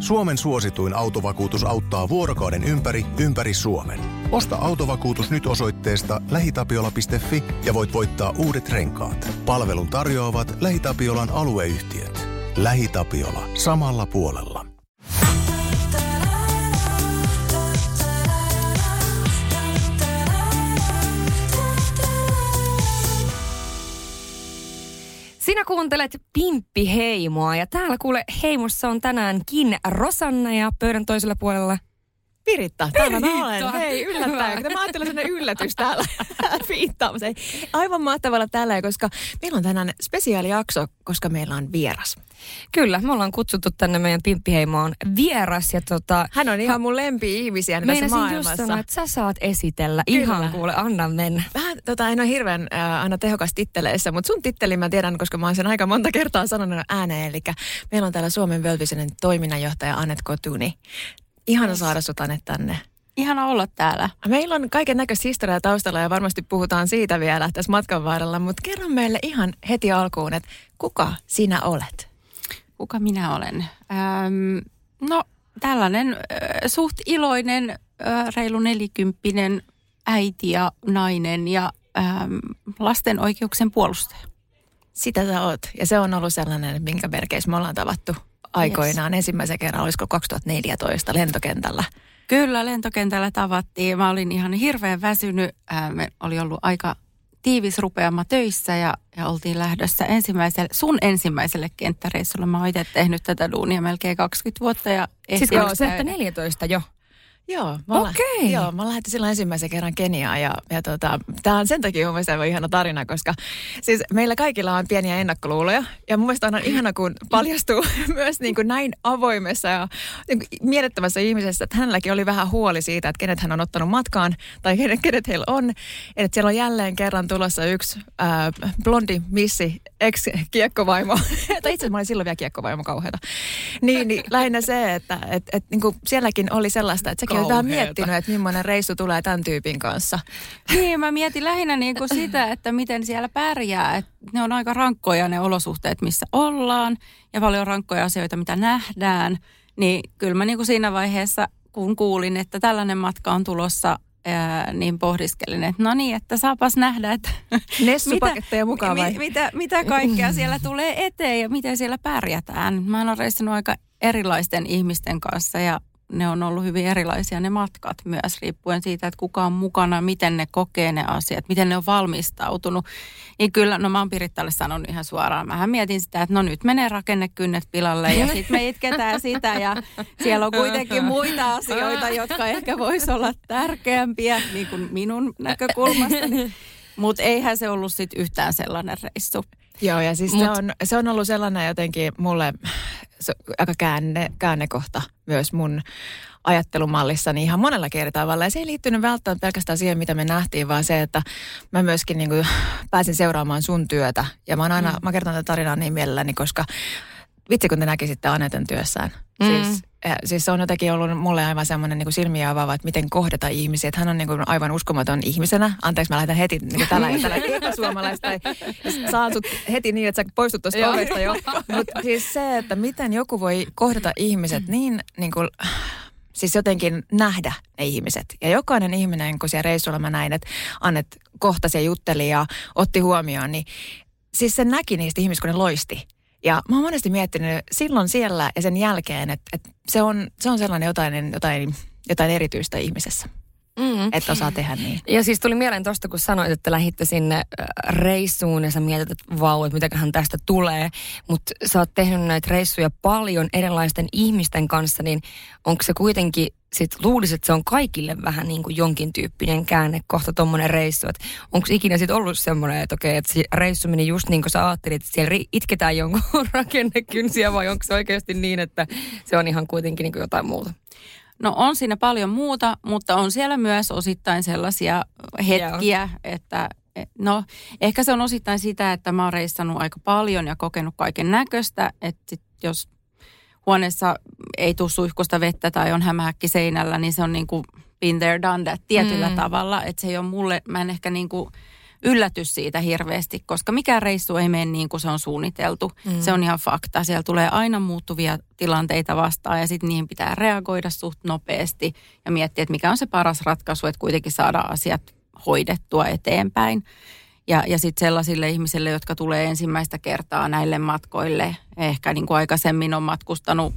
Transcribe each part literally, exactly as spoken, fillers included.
Suomen suosituin autovakuutus auttaa vuorokauden ympäri, ympäri Suomen. Osta autovakuutus nyt osoitteesta lähitapiola piste fi ja voit voittaa uudet renkaat. Palvelun tarjoavat LähiTapiolan alueyhtiöt. LähiTapiola. Samalla puolella. Sinä kuuntelet Pimppi-heimoa ja täällä kuule heimossa on tänäänkin Rosanna ja pöydän toisella puolella Piritta, täällä mä olen. Hei, yllättäen. Mä ajattelin sellainen yllätys täällä viittaamassa. Aivan mahtavalla täällä, koska meillä on tänään spesiaalijakso, koska meillä on vieras. Kyllä, me ollaan kutsuttu tänne meidän Pimppi-heimoon vieras. Ja tota, hän on ihan mun lempi-ihmisiä tässä maailmassa. Meinasin just sanoa, että sä saat esitellä. Kyllä. Ihan kuule, anna mennä. Vähän tota, en ole hirveän äh, aina tehokas titteleissä, mutta sun titteli mä tiedän, koska mä oon sen aika monta kertaa sanonut ääneen. Eli meillä on täällä Suomen Wellvisionin toiminnanjohtaja Anette Kotuni. Ihana saada sut, Anette, tänne. Ihana olla täällä. Meillä on kaiken näköistä historiaa taustalla ja varmasti puhutaan siitä vielä tässä matkan varrella, mutta kerro meille ihan heti alkuun, että kuka sinä olet? Kuka minä olen? Ähm, no tällainen äh, suht iloinen, äh, reilu nelikymppinen äiti ja nainen ja ähm, lasten oikeuksien puolustaja. Sitä sä oot. Ja se on ollut sellainen, minkä merkeissä me ollaan tavattu aikoinaan. Yes. Ensimmäisen kerran, olisiko kaksituhattaneljätoista lentokentällä? Kyllä, lentokentällä tavattiin. Mä olin ihan hirveän väsynyt. Äh, me oli ollut aika tiivis rupeama töissä ja, ja oltiin lähdössä ensimmäiselle, sun ensimmäiselle kenttäreissulle. Mä oon itse tehnyt tätä duunia melkein kaksikymmentä vuotta. Ja siis kaksituhattaneljätoista jo? Joo, mä, okay. joo, mä lähdin silloin ensimmäisen kerran Keniaan ja, ja tota, tää on sen takia mun mielestä ihana tarina, koska siis meillä kaikilla on pieniä ennakkoluuloja ja mun mielestä on ihana, kun paljastuu myös niin kuin näin avoimessa ja niin kuin mielettömässä ihmisessä, että hänelläkin oli vähän huoli siitä, että kenet hän on ottanut matkaan tai kenet, kenet heillä on, että siellä on jälleen kerran tulossa yksi ää, blondi missi, ex-kiekkovaimo, tai itse asiassa mä olin silloin vielä kiekkovaimo kauheata, niin, niin lähinnä se, että et, et, niin kuin sielläkin oli sellaista, että sekin on vähän miettinyt, että millainen reissu tulee tämän tyypin kanssa. Niin, mä mietin lähinnä niin kuin sitä, että miten siellä pärjää. Että ne on aika rankkoja ne olosuhteet, missä ollaan ja paljon rankkoja asioita, mitä nähdään. Niin kyllä mä niin kuin siinä vaiheessa, kun kuulin, että tällainen matka on tulossa, ää, niin pohdiskelin, että no niin, että saapas nähdä, että Nessupaketteja mukaan vai? Mi, mitä, mitä kaikkea siellä tulee eteen ja miten siellä pärjätään. Mä oon reissannut aika erilaisten ihmisten kanssa ja ne on ollut hyvin erilaisia ne matkat myös, riippuen siitä, että kuka on mukana, miten ne kokee ne asiat, miten ne on valmistautunut. Niin kyllä, no mä oon Pirittalle sanonut ihan suoraan. Mähän mietin sitä, että no nyt menee rakennekynnet pilalle ja sitten me itketään sitä ja siellä on kuitenkin muita asioita, jotka ehkä vois olla tärkeämpiä, niin kuin minun näkökulmastani. Mutta eihän se ollut sitten yhtään sellainen reissu. Joo, ja siis Mut, se, on, se on ollut sellainen jotenkin mulle se, aika käänne, käännekohta myös mun ajattelumallissani ihan monella eri tavalla. Ja se ei liittynyt välttämättä pelkästään siihen, mitä me nähtiin, vaan se, että mä myöskin niin kuin pääsin seuraamaan sun työtä. Ja mä oon aina, mm. mä kerton tätä tarinaa niin mielelläni, koska vitsi kun te näkisitte Anetten työssään. Mm. Siis, siis se on jotenkin ollut mulle aivan semmoinen niin kuin silmiä avaava, että miten kohdata ihmisiä. Että hän on niin kuin aivan uskomaton ihmisenä. Anteeksi, mä lähetän heti niin kuin tällä hetkellä suomalaista. Saan sut heti niin, että sä poistut tuosta ovesta jo. Mutta siis se, että miten joku voi kohdata ihmiset niin, niin kuin, siis jotenkin nähdä ne ihmiset. Ja jokainen ihminen, kun siellä reissulla mä näin, että Annet kohtasi ja jutteli ja otti huomioon, niin siis se näki niistä ihmisistä, kun ne loisti. Ja mä oon monesti miettinyt silloin siellä ja sen jälkeen, että, että se, on, se on sellainen jotain, jotain, jotain erityistä ihmisessä, mm. että osaa tehdä niin. Ja siis tuli mieleen tuosta, kun sanoit, että lähditte sinne reissuun ja sä mietit, että vau, että mitäköhän tästä tulee. Mutta sä oot tehnyt näitä reissuja paljon erilaisten ihmisten kanssa, niin onko se kuitenkin, sit luulisit, että se on kaikille vähän niin kuin jonkin tyyppinen käänne kohta tommonen reissu. Että onko ikinä sitten ollut semmoinen, että okei, että se reissu meni just niin kuin sä ajattelit, että siellä itketään jonkun rakennekynsiä vai onko se oikeasti niin, että se on ihan kuitenkin niin kuin jotain muuta? No on siinä paljon muuta, mutta on siellä myös osittain sellaisia hetkiä, Joo. että no ehkä se on osittain sitä, että mä oon reissannut aika paljon ja kokenut kaiken näköistä, että sit jos huoneessa ei tule suihkusta vettä tai on hämähäkki seinällä, niin se on niin kuin been there, done that tietyllä mm. tavalla. Että se ei ole mulle, mä en ehkä niin kuin yllätys siitä hirveästi, koska mikään reissu ei mene niin kuin se on suunniteltu. Mm. Se on ihan fakta. Siellä tulee aina muuttuvia tilanteita vastaan ja sitten niihin pitää reagoida suht nopeasti ja miettiä, että mikä on se paras ratkaisu, että kuitenkin saadaan asiat hoidettua eteenpäin. Ja, ja sitten sellaisille ihmisille, jotka tulee ensimmäistä kertaa näille matkoille, ehkä niin kuin aikaisemmin on matkustanut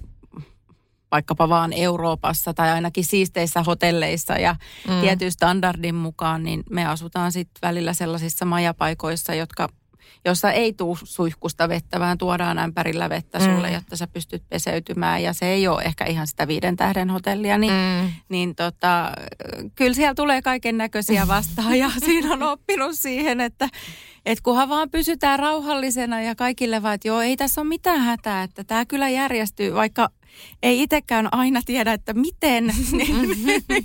vaikkapa vaan Euroopassa tai ainakin siisteissä hotelleissa ja mm. tietyn standardin mukaan, niin me asutaan sitten välillä sellaisissa majapaikoissa, jotka, jossa ei tule suihkusta vettä, vaan tuodaan ämpärillä vettä sulle, mm. jotta sä pystyt peseytymään. Ja se ei ole ehkä ihan sitä viiden tähden hotellia, niin, mm. niin tota, kyllä siellä tulee kaiken näköisiä vastaan ja siinä on oppinut siihen, että et kunhan vaan pysytään rauhallisena ja kaikille vaan, että joo, ei tässä ole mitään hätää, että tämä kyllä järjestyy, vaikka ei itsekään aina tiedä, että miten, niin,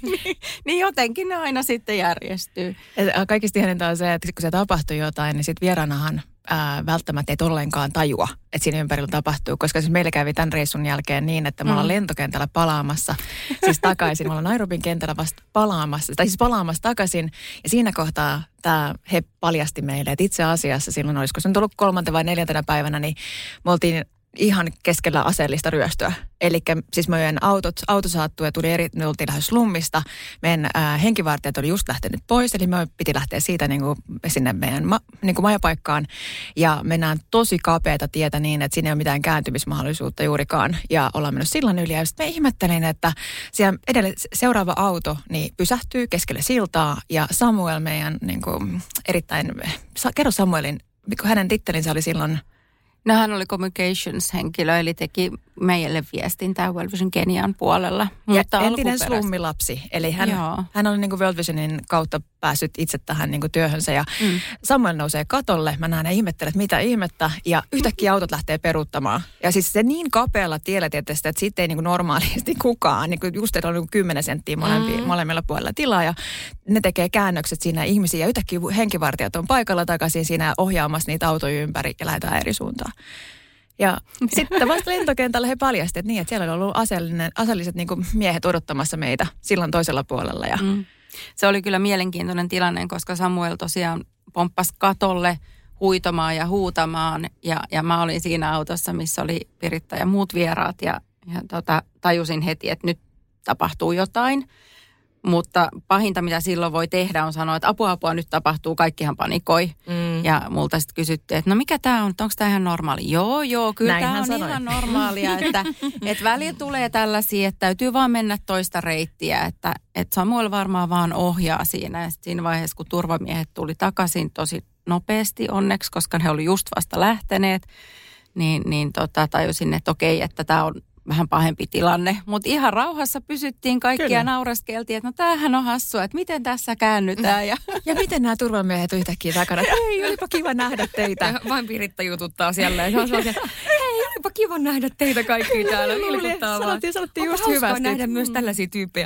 niin jotenkin ne aina sitten järjestyy. Kaikista ihaninta on se, että kun se tapahtuu jotain, niin sitten vieraanahan ää, välttämättä ei ollenkaan tajua, että siinä ympärillä tapahtuu. Koska siis meillä kävi tämän reissun jälkeen niin, että me ollaan mm. lentokentällä palaamassa, siis takaisin. Me ollaan Nairobin kentällä vasta palaamassa, tai siis palaamassa takaisin. Ja siinä kohtaa tämä he paljasti meille, että itse asiassa silloin olisiko se nyt ollut kolmantena vai neljäntenä päivänä, niin me oltiin ihan keskellä aseellista ryöstöä. Eli siis meidän autot, auto saattui ja tuli eri, me oltiin lähes slummista. Meidän ää, henkivartijat oli just lähtenyt pois, eli me piti lähteä siitä niin kuin sinne meidän ma, niin kuin majapaikkaan. Ja mennään tosi kapeata tietä niin, että siinä ei ole mitään kääntymismahdollisuutta juurikaan. Ja ollaan mennyt sillan yli. Ja sitten me ihmettelin, että siellä edelle seuraava auto niin pysähtyy keskelle siltaa. Ja Samuel meidän niin kuin, erittäin, kerro Samuelin, hänen tittelinsä oli silloin... No hän oli communications-henkilö, eli teki meille viestintää World Vision Kenian puolella. Mutta ja entinen slummilapsi, eli hän, hän oli niin kuin World Visionin kautta päässyt itse tähän niin kuin työhönsä. Ja mm. Samuel nousee katolle, mä näen ja ihmettelen, että mitä ihmettä, ja yhtäkkiä autot lähtee peruuttamaan. Ja siis se niin kapealla tiellä tietysti, että siitä ei niin kuin normaalisti kukaan, niin kuin just on niin kuin kymmenen senttiä molempi, mm. molemmilla puolella tilaa, ja ne tekee käännökset siinä ihmisiä, ja yhtäkkiä henkivartijat on paikalla takaisin siinä ohjaamassa niitä autoja ympäri, ja lähdetään eri suuntaan. Ja sitten vasta lentokentällä he paljastivat niin, että siellä oli ollut aseellinen, aseelliset niin kuin miehet odottamassa meitä silloin toisella puolella. Ja... Mm. Se oli kyllä mielenkiintoinen tilanne, koska Samuel tosiaan pomppasi katolle huitomaan ja huutamaan. Ja, ja mä olin siinä autossa, missä oli Piritta ja muut vieraat ja, ja tota, tajusin heti, että nyt tapahtuu jotain. Mutta pahinta, mitä silloin voi tehdä, on sanoa, että apua, apua, nyt tapahtuu, kaikkihan panikoi. Mm. Ja multa sitten kysyttiin, että no mikä tämä on, onko tämä ihan normaali? Joo, joo, kyllä tämä on sanoi. Ihan normaalia, että, että välillä tulee tällaisia, että täytyy vaan mennä toista reittiä, että, että Samuel varmaan vaan ohjaa siinä. Ja siinä vaiheessa, kun turvamiehet tuli takaisin tosi nopeasti onneksi, koska he oli just vasta lähteneet, niin, niin tota, tajusin, että okei, että tämä on vähän pahempi tilanne, mutta ihan rauhassa pysyttiin kaikkia ja naureskeltiin, että no tämähän on hassua, että miten tässä käännytään. Ja, ja miten nämä turvamiehet yhtäkkiä takana, että hei, olipa kiva nähdä teitä. Ja vain Piritta jututtaa siellä. Ja se on hei, olipa kiva nähdä teitä kaikki täällä. Vilkuttaa vaan. Sanottiin, sanottiin just hyvästi. Hauskaa nähdä myös tällaisia tyyppejä.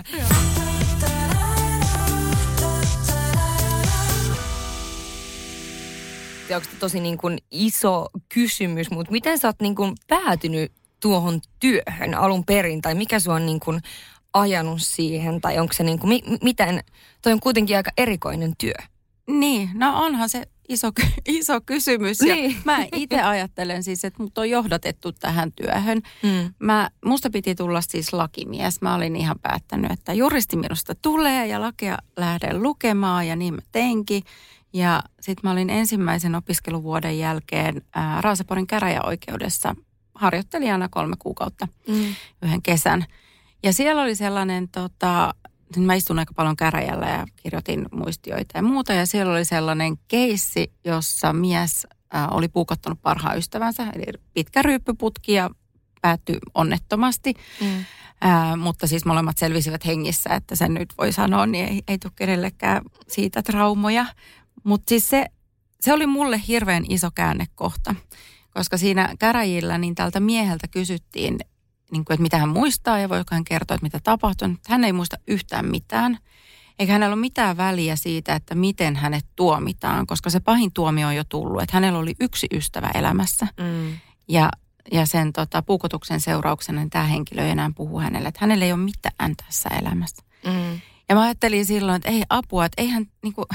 Onko se tosi niin kuin iso kysymys, mutta miten sä oot niin kuin päätynyt tuohon työhön alun perin, tai mikä sua on niin kuin ajanut siihen, tai onko se niin kuin, mi- miten, toi on kuitenkin aika erikoinen työ. Niin, no onhan se iso, iso kysymys, niin. Ja mä itse ajattelen siis, että mut on johdatettu tähän työhön. Mm. Mä, musta piti tulla siis lakimies, mä olin ihan päättänyt, että juristi minusta tulee, ja lakia lähden lukemaan, ja niin mä teinkin. Ja sit mä olin ensimmäisen opiskeluvuoden jälkeen ää, Raaseporin käräjäoikeudessa harjoittelijana kolme kuukautta mm. yhden kesän. Ja siellä oli sellainen, tota, mä istun aika paljon käräjällä ja kirjoitin muistioita ja muuta. Ja siellä oli sellainen keissi, jossa mies äh, oli puukottanut parhaan ystävänsä, eli pitkä ryyppyputki ja päättyi onnettomasti. Mm. Äh, mutta siis molemmat selvisivät hengissä, että sen nyt voi sanoa, niin ei, ei tule kenellekään siitä traumoja. Mutta siis se, se oli mulle hirveän iso käännekohta. Koska siinä käräjillä niin tältä mieheltä kysyttiin, niin kuin, että mitä hän muistaa ja voiko hän kertoa, että mitä tapahtui. Hän ei muista yhtään mitään. Eikä hänellä ole mitään väliä siitä, että miten hänet tuomitaan, koska se pahin tuomio on jo tullut. Että hänellä oli yksi ystävä elämässä. Mm. Ja, ja sen tota, puukotuksen seurauksena niin tämä henkilö ei enää puhu hänelle. Että hänellä ei ole mitään tässä elämässä. Mm. Ja mä ajattelin silloin, että ei apua, että eihän niin kuin...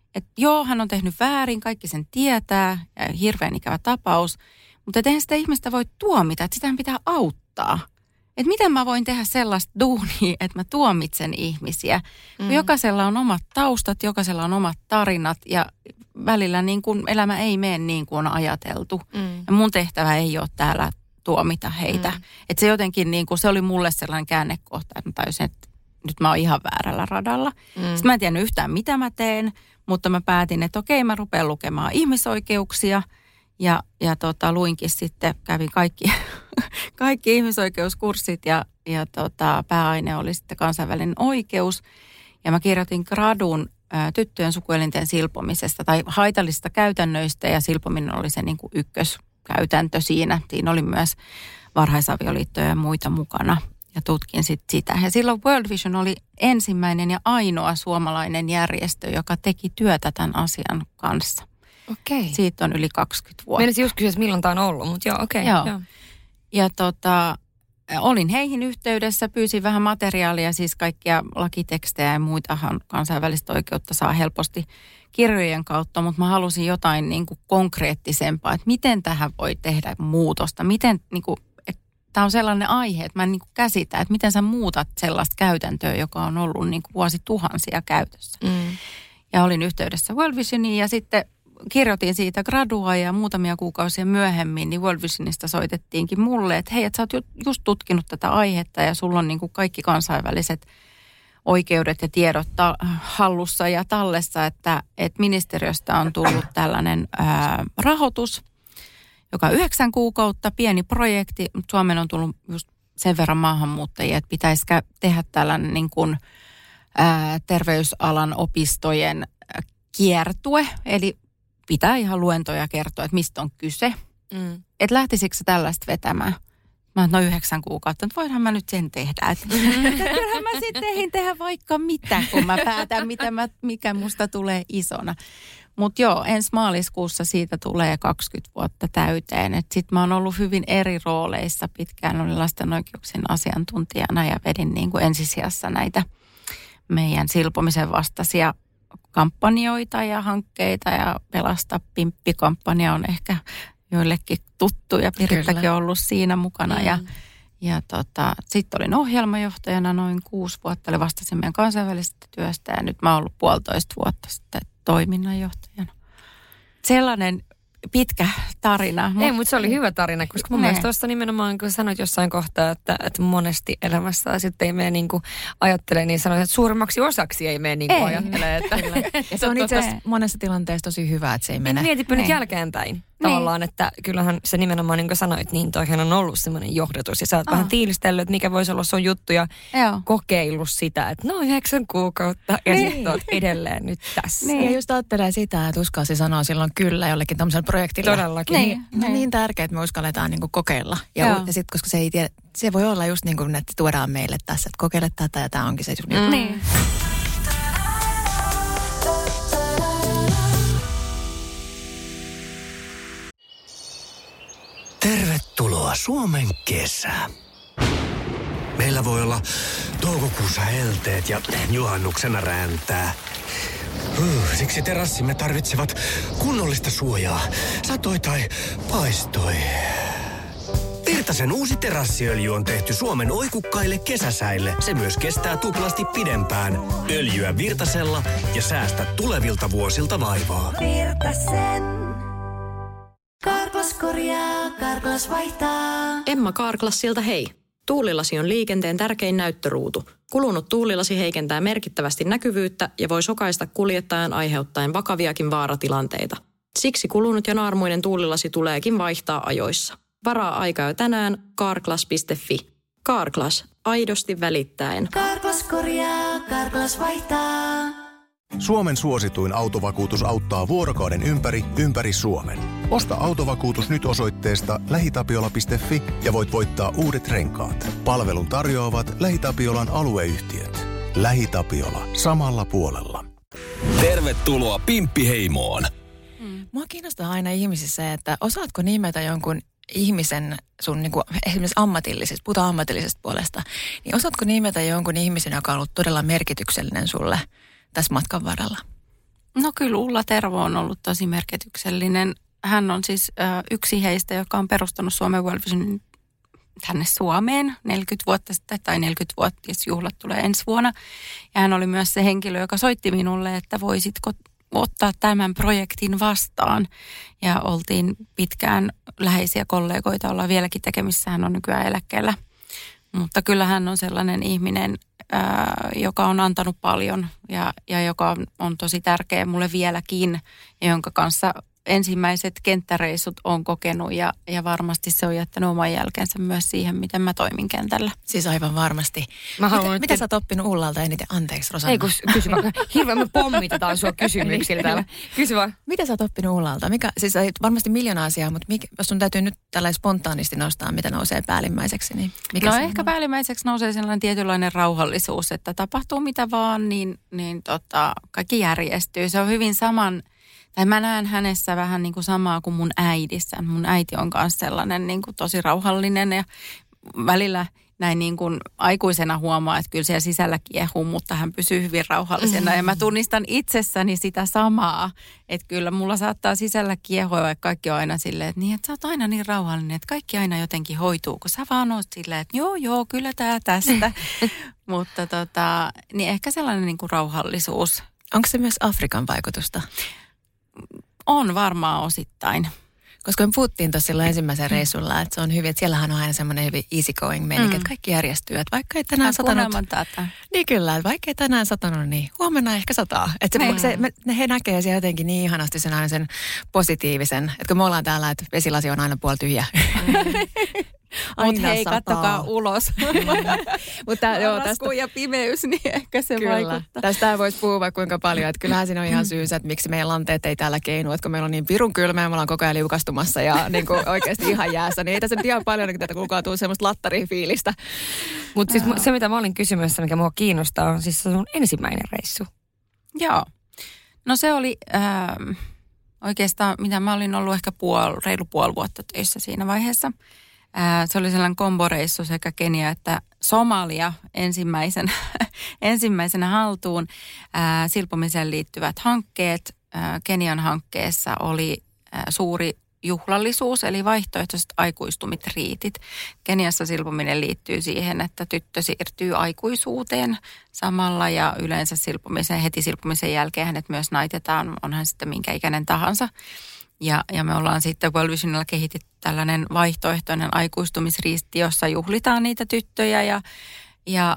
että joo, hän on tehnyt väärin, kaikki sen tietää, ja hirveän ikävä tapaus, mutta eihän sitä ihmistä voi tuomita, että sitähän pitää auttaa. Että miten mä voin tehdä sellaista duunia, että mä tuomitsen ihmisiä. Mm. Jokaisella on omat taustat, jokaisella on omat tarinat ja välillä niin kuin elämä ei mene niin kuin on ajateltu. Mm. Ja mun tehtävä ei ole täällä tuomita heitä. Mm. Että se jotenkin niin kuin, se oli mulle sellainen käännekohta, että mä tajusin, että nyt mä oon ihan väärällä radalla. Mm. Sitten mä en tiennyt yhtään, mitä mä teen, mutta mä päätin, että okei, mä rupean lukemaan ihmisoikeuksia. Ja, ja tota, luinkin sitten, kävin kaikki, kaikki ihmisoikeuskurssit ja, ja tota, pääaine oli sitten kansainvälinen oikeus. Ja mä kirjoitin gradun ä, tyttöjen sukuelinten silpomisesta tai haitallisista käytännöistä ja silpominen oli se niin kuin ykköskäytäntö siinä. Siinä oli myös varhaisavioliittoja ja muita mukana ja tutkin sitten sitä. Ja silloin World Vision oli ensimmäinen ja ainoa suomalainen järjestö, joka teki työtä tämän asian kanssa. Okei. Siitä on yli kaksikymmentä vuotta. Meinasin just kysyä, milloin tämä on ollut, mutta joo, okei. Joo. joo. Ja tota, olin heihin yhteydessä, pyysin vähän materiaalia, siis kaikkia lakitekstejä ja muitahan kansainvälistä oikeutta saa helposti kirjojen kautta, mutta mä halusin jotain niin kuin konkreettisempaa, että miten tähän voi tehdä muutosta, miten niin kuin, tämä on sellainen aihe, että mä en niin kuin käsitä, että miten sä muutat sellaista käytäntöä, joka on ollut niin kuin vuosituhansia käytössä. Mm. Ja olin yhteydessä World Visioniin ja sitten kirjoitin siitä gradua ja muutamia kuukausia myöhemmin, niin World Visionista soitettiinkin mulle, että hei, että sä oot just tutkinut tätä aihetta ja sulla on niin kuin kaikki kansainväliset oikeudet ja tiedot ta- hallussa ja tallessa, että, että ministeriöstä on tullut tällainen ää, rahoitus, joka on yhdeksän kuukautta, pieni projekti, mutta Suomeen on tullut just sen verran maahanmuuttajia, että pitäisi tehdä tällainen niin kuin, ää, terveysalan opistojen kiertue, eli pitää ihan luentoja kertoa, että mistä on kyse. Mm. Että lähtisikö se tällaista vetämään? Mä oon no yhdeksän kuukautta, että voinhan mä nyt sen tehdä. Että kyllähän mä sitten tehdin tehdä vaikka mitä, kun mä päätän, mitä mä, mikä musta tulee isona. Mutta joo, ensi maaliskuussa siitä tulee kaksikymmentä vuotta täyteen. Että sit mä oon ollut hyvin eri rooleissa pitkään. Olin lasten oikeuksien asiantuntijana ja vedin niin kuin ensisijassa näitä meidän silpomisen vastaisia kampanjoita ja hankkeita ja Pelasta Pimppi-kampanja on ehkä joillekin tuttu ja Pirittäkin on ollut siinä mukana. Mm. Ja, ja tota, sitten olin ohjelmajohtajana noin kuusi vuotta, eli vastasin meidän kansainvälisestä työstä ja nyt mä oon ollut puolitoista vuotta sitten toiminnanjohtajana. Sellainen pitkä tarina. Ei, mutta se oli hyvä tarina, koska mun ne. mielestä tuossa nimenomaan, kun sanoit jossain kohtaa, että, että monesti elämässä sitten ei mene niin kuin ajattelee, niin sanoit, että suurimmaksi osaksi ei mene niin kuin ajattelee. Että, ja se on itse asiassa monessa tilanteessa tosi hyvä, että se ei mene. Mietipä nyt jälkeenpäin tavallaan, että kyllähän se nimenomaan, niin kuin sanoit, niin toihan on ollut semmoinen johdatus. Ja sä oot oh. vähän tiilistellyt, että mikä voisi olla sun juttu ja Joo. kokeillut sitä, että no yhdeksän kuukautta ja niin. sitten oot edelleen nyt tässä. Niin. Ja just ajattelee sitä, että uskalsi sanoa silloin kyllä jollekin tämmöiselle projektille. Todellakin. Niin, niin. On niin tärkeää, että me uskalletaan niin kuin kokeilla. Ja, ja sitten, koska se ei tiedä, se voi olla just niin kuin, että tuodaan meille tässä, että kokeile tätä ja tämä onkin se juttu. Mm. Niin. Tervetuloa Suomen kesään. Meillä voi olla toukokuussa helteet ja juhannuksena räntää. Uh, siksi terassimme tarvitsevat kunnollista suojaa, satoi tai paistoi. Virtasen uusi terassiöljy on tehty Suomen oikukkaille kesäsäille. Se myös kestää tuplasti pidempään. Öljyä Virtasella ja säästä tulevilta vuosilta vaivaa. Virtasen. Karklas korjaa, Karklas vaihtaa. Emma Karklassilta hei. Tuulilasi on liikenteen tärkein näyttöruutu. Kulunut tuulilasi heikentää merkittävästi näkyvyyttä ja voi sokaista kuljettajan aiheuttaen vakaviakin vaaratilanteita. Siksi kulunut ja naarmuinen tuulilasi tuleekin vaihtaa ajoissa. Varaa aikaa jo tänään karklas piste fi. Karklas, aidosti välittäen. Karklas korjaa, Karklas vaihtaa. Suomen suosituin autovakuutus auttaa vuorokauden ympäri, ympäri Suomen. Osta autovakuutus nyt osoitteesta lähitapiola piste fi ja voit voittaa uudet renkaat. Palvelun tarjoavat LähiTapiolan alueyhtiöt. LähiTapiola. Samalla puolella. Tervetuloa Pimppi-heimoon. Hmm. Mua kiinnostaa aina ihmisissä se, että osaatko nimetä jonkun ihmisen sun niin kuin, esimerkiksi ammatillisesta, puhutaan ammatillisesta puolesta, niin osaatko nimetä jonkun ihmisen, joka on ollut todella merkityksellinen sulle tässä matkan varrella? No kyllä Ulla Tervo on ollut tosi merkityksellinen. Hän on siis ö, yksi heistä, joka on perustanut Suomen World Visionin tänne Suomeen neljäkymmentä vuotta sitten, tai neljäkymmentävuotisjuhlat tulee ensi vuonna. Ja hän oli myös se henkilö, joka soitti minulle, että voisitko ottaa tämän projektin vastaan. Ja oltiin pitkään läheisiä kollegoita, ollaan vieläkin tekemissä, hän on nykyään eläkkeellä. Mutta kyllä hän on sellainen ihminen, ää, joka on antanut paljon ja, ja joka on, on tosi tärkeä mulle vieläkin, ja jonka kanssa ensimmäiset kenttäreissut on kokenut ja, ja varmasti se on jättänyt oman jälkeensä myös siihen, miten mä toimin kentällä. Siis aivan varmasti. Mä mitä haluan, mitä sä oot oppinut Ullalta eniten? Anteeksi, Rosanna. Ei kun kysy vaan. Hirveän me pommitetaan sua kysymyksillä täällä. Kysy vaan. Mitä sä oot oppinut Ullalta? Mikä, siis varmasti miljoona asiaa, mutta mikä, jos sun täytyy nyt tällä spontaanisti nostaa, mitä nousee päällimmäiseksi, niin mikä no se ehkä on? Päällimmäiseksi nousee sellainen tietynlainen rauhallisuus, että tapahtuu mitä vaan, niin, niin tota, kaikki järjestyy. Se on hyvin saman, tai mä näen hänessä vähän niin kuin samaa kuin mun äidissä. Mun äiti on myös sellainen niin kuin tosi rauhallinen ja välillä näin niin kuin aikuisena huomaa, että kyllä siellä sisällä kiehuu, mutta hän pysyy hyvin rauhallisena. Ja mä tunnistan itsessäni sitä samaa, että kyllä mulla saattaa sisällä kiehua, vaikka kaikki on aina silleen, että niin, että sä oot aina niin rauhallinen, että kaikki aina jotenkin hoituu, kun sä vaan oot silleen, että joo, joo, kyllä tää tästä. Mutta tota, niin ehkä sellainen niin kuin rauhallisuus. Onko se myös Afrikan vaikutusta? On varmaan osittain. Koska me puhuttiin tuossa silloin ensimmäisen reissulla, että se on hyvin, että siellähän on aina semmoinen hyvin easy going meininki, mm. että kaikki järjestyy. Että vaikka ei tänään satanut. Niin kyllä, että vaikka ei tänään satanut, niin huomenna ehkä sataa. Että se, se, me, ne he näkee siellä jotenkin niin ihanasti sen aina sen positiivisen. Että kun me ollaan täällä, että vesilasi on aina puoli tyhjä. Mm. Mutta hei, sataa. Kattokaa ulos. Mutta joo, tästä ja pimeys, niin ehkä se kyllä. vaikuttaa. Tästä voisi puhua vaikka kuinka paljon. Että kyllähän siinä on ihan syynsä, että miksi meidän lanteet ei täällä keinu. Että kun meillä on niin pirun kylmä ja me ollaan koko ajan liukastumassa ja niin kuin oikeasti ihan jäässä, niin ei tässä nyt ihan paljon niin tätä kukaan tule semmoista lattarifiilistä. Mutta siis se, mitä mä olin kysymässä, mikä mua kiinnostaa, on siis sun ensimmäinen reissu. Joo. No se oli äh, oikeastaan, mitä mä olin ollut ehkä puol, reilu puoli vuotta töissä siinä vaiheessa. Se oli sellainen komboreissu sekä Kenia että Somalia ensimmäisenä, ensimmäisenä haltuun. Ää, silpomiseen liittyvät hankkeet. Ää, Kenian hankkeessa oli ää, suuri juhlallisuus, eli vaihtoehtoiset aikuistumitriitit. Keniassa silpominen liittyy siihen, että tyttö siirtyy aikuisuuteen samalla ja yleensä silpomisen, heti silpomisen jälkeen hänet myös naitetaan, onhan sitten minkä ikäinen tahansa. Ja, ja me ollaan sitten World Visionilla kehitetty tällainen vaihtoehtoinen aikuistumisriisti, jossa juhlitaan niitä tyttöjä. Ja, ja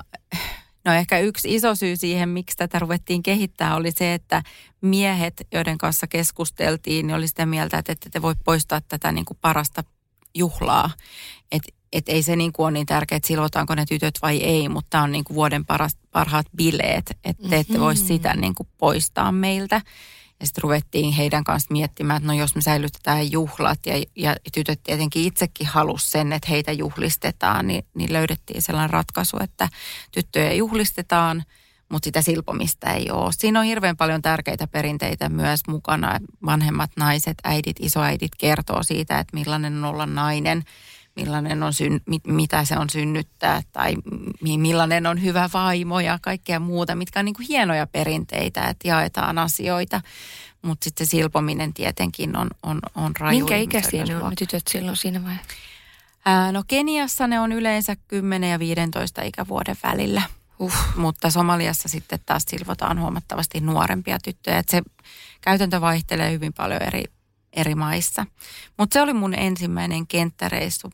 no ehkä yksi iso syy siihen, miksi tätä ruvettiin kehittää, oli se, että miehet, joiden kanssa keskusteltiin, niin oli sitä mieltä, että ette te voi poistaa tätä niin kuin parasta juhlaa. Että et ei se niin kuin ole niin tärkeää, että silvotaanko ne tytöt vai ei, mutta tämä on niin kuin vuoden paras, parhaat bileet. Että te ette voi sitä niin kuin poistaa meiltä. Ja sitten ruvettiin heidän kanssa miettimään, että no jos me säilytetään juhlat ja, ja tytöt tietenkin itsekin halusi sen, että heitä juhlistetaan, niin, niin löydettiin sellainen ratkaisu, että tyttöjä juhlistetaan, mutta sitä silpomista ei ole. Siinä on hirveän paljon tärkeitä perinteitä myös mukana. Vanhemmat naiset, äidit, isoäidit kertoo siitä, että millainen on olla nainen, millainen on syn, mit, mitä se on synnyttää tai millainen on hyvä vaimo ja kaikkea muuta, mitkä on niin kuin hienoja perinteitä, että jaetaan asioita. Mutta sitten se silpominen tietenkin on, on, on raju. Minkä ikäisiä ne on ne tytöt silloin siinä vai? Ää, no Keniassa ne on yleensä kymmenen ja viisitoista ikävuoden välillä. Uh. Mutta Somaliassa sitten taas silvotaan huomattavasti nuorempia tyttöjä. Et se käytäntö vaihtelee hyvin paljon eri, eri maissa. Mutta se oli mun ensimmäinen kenttäreissu.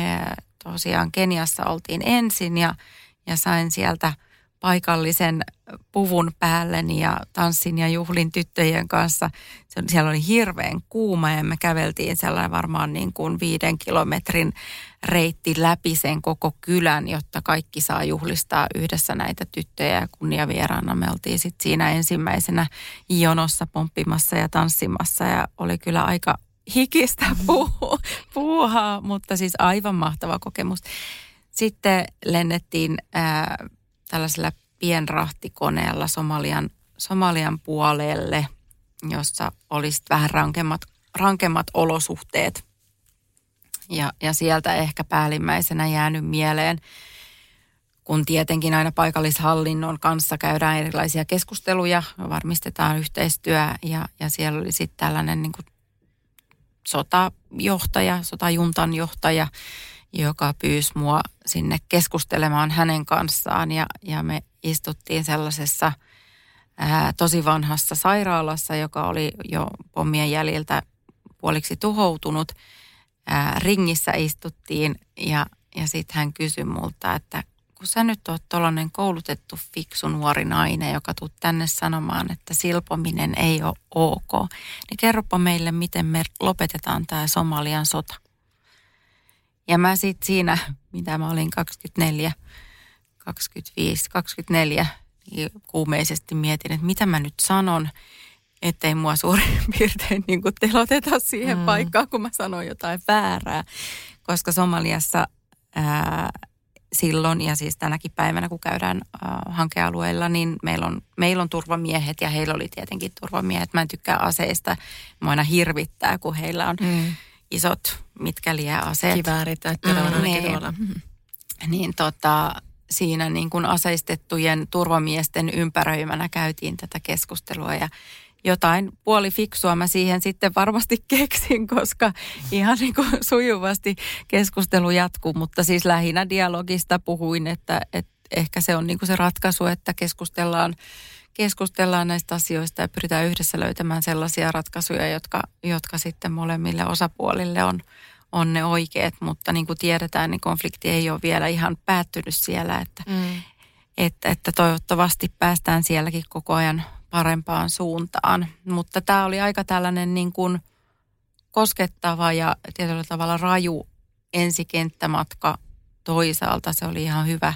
Tosiaan Keniassa oltiin ensin ja, ja sain sieltä paikallisen puvun päälleni ja tanssin ja juhlin tyttöjen kanssa. Siellä oli hirveän kuuma ja me käveltiin sellainen varmaan niin kuin viiden kilometrin reitti läpi sen koko kylän, jotta kaikki saa juhlistaa yhdessä näitä tyttöjä ja kunniavieraana. Me oltiin sitten siinä ensimmäisenä jonossa pomppimassa ja tanssimassa ja oli kyllä aika hikistä puu, puuhaa, mutta siis aivan mahtava kokemus. Sitten lennettiin ää, tällaisella pienrahtikoneella Somalian, Somalian puolelle, jossa olisi vähän rankemmat, rankemmat olosuhteet. Ja, ja sieltä ehkä päällimmäisenä jäänyt mieleen kun tietenkin aina paikallishallinnon kanssa käydään erilaisia keskusteluja, varmistetaan yhteistyö ja, ja siellä oli sitten tällainen niin kuin sotajohtaja, sotajuntan johtaja, joka pyysi mua sinne keskustelemaan hänen kanssaan ja, ja me istuttiin sellaisessa ää, tosi vanhassa sairaalassa, joka oli jo pommien jäljiltä puoliksi tuhoutunut. Ää, ringissä istuttiin ja, ja sitten hän kysyi multa, että kun sä nyt oot tollainen koulutettu fiksu nuori nainen, joka tuut tänne sanomaan, että silpominen ei ole ok, niin kerropa meille, miten me lopetetaan tämä Somalian sota. Ja mä sitten siinä, mitä mä olin kaksikymmentäneljä, kaksikymmentäviisi, kaksikymmentäneljä, niin kuumeisesti mietin, että mitä mä nyt sanon, ettei mua suurin piirtein niin kuin teloteta siihen mm. paikkaan, kun mä sanon jotain väärää. Koska Somaliassa ää, silloin ja siis tänäkin päivänä, kun käydään ää, hankealueilla, niin meillä on, meillä on turvamiehet ja heillä oli tietenkin turvamiehet. Mä en tykkää aseista. Mä aina hirvittää, kun heillä on mm. isot mitkä liian aseet. Kiväärit, teillä on ainakin tuolla. Niin tota, siinä niin kuin aseistettujen turvamiesten ympäröimänä käytiin tätä keskustelua ja jotain puolifiksua mä siihen sitten varmasti keksin, koska ihan niin kuin sujuvasti keskustelu jatkuu, mutta siis lähinnä dialogista puhuin, että, että ehkä se on niin kuin se ratkaisu, että keskustellaan, keskustellaan näistä asioista ja pyritään yhdessä löytämään sellaisia ratkaisuja, jotka, jotka sitten molemmille osapuolille on, on ne oikeat, mutta niin kuin tiedetään, niin konflikti ei ole vielä ihan päättynyt siellä, että, mm. että, että toivottavasti päästään sielläkin koko ajan parempaan suuntaan. Mutta tämä oli aika tällainen niin kuin koskettava ja tietyllä tavalla raju ensikenttämatka toisaalta. Se oli ihan hyvä,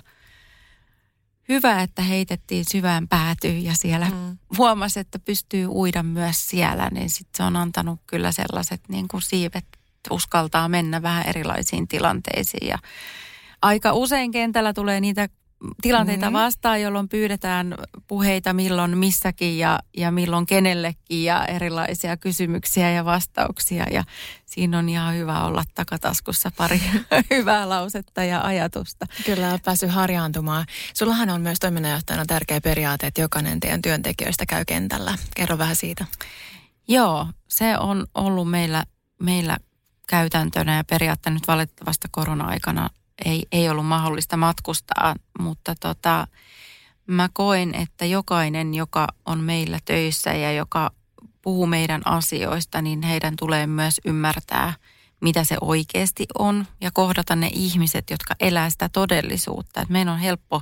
hyvä että heitettiin syvään päätyyn ja siellä mm. huomasi, että pystyy uida myös siellä. Niin sitten se on antanut kyllä sellaiset niin kuin siivet, uskaltaa mennä vähän erilaisiin tilanteisiin. Ja aika usein kentällä tulee niitä tilanteita vastaan, jolloin pyydetään puheita milloin missäkin ja, ja milloin kenellekin ja erilaisia kysymyksiä ja vastauksia. Ja siinä on ihan hyvä olla takataskussa pari hyvää lausetta ja ajatusta. Kyllä on päässyt harjaantumaan. Sullahan on myös toiminnanjohtajana tärkeä periaate, että jokainen teidän työntekijöistä käy kentällä. Kerro vähän siitä. Joo, se on ollut meillä, meillä käytäntönä ja periaatteessa nyt valitettavasti korona-aikana Ei, ei ollut mahdollista matkustaa, mutta tota, mä koen, että jokainen, joka on meillä töissä ja joka puhuu meidän asioista, niin heidän tulee myös ymmärtää, mitä se oikeasti on ja kohdata ne ihmiset, jotka elää sitä todellisuutta. Et meidän on helppo,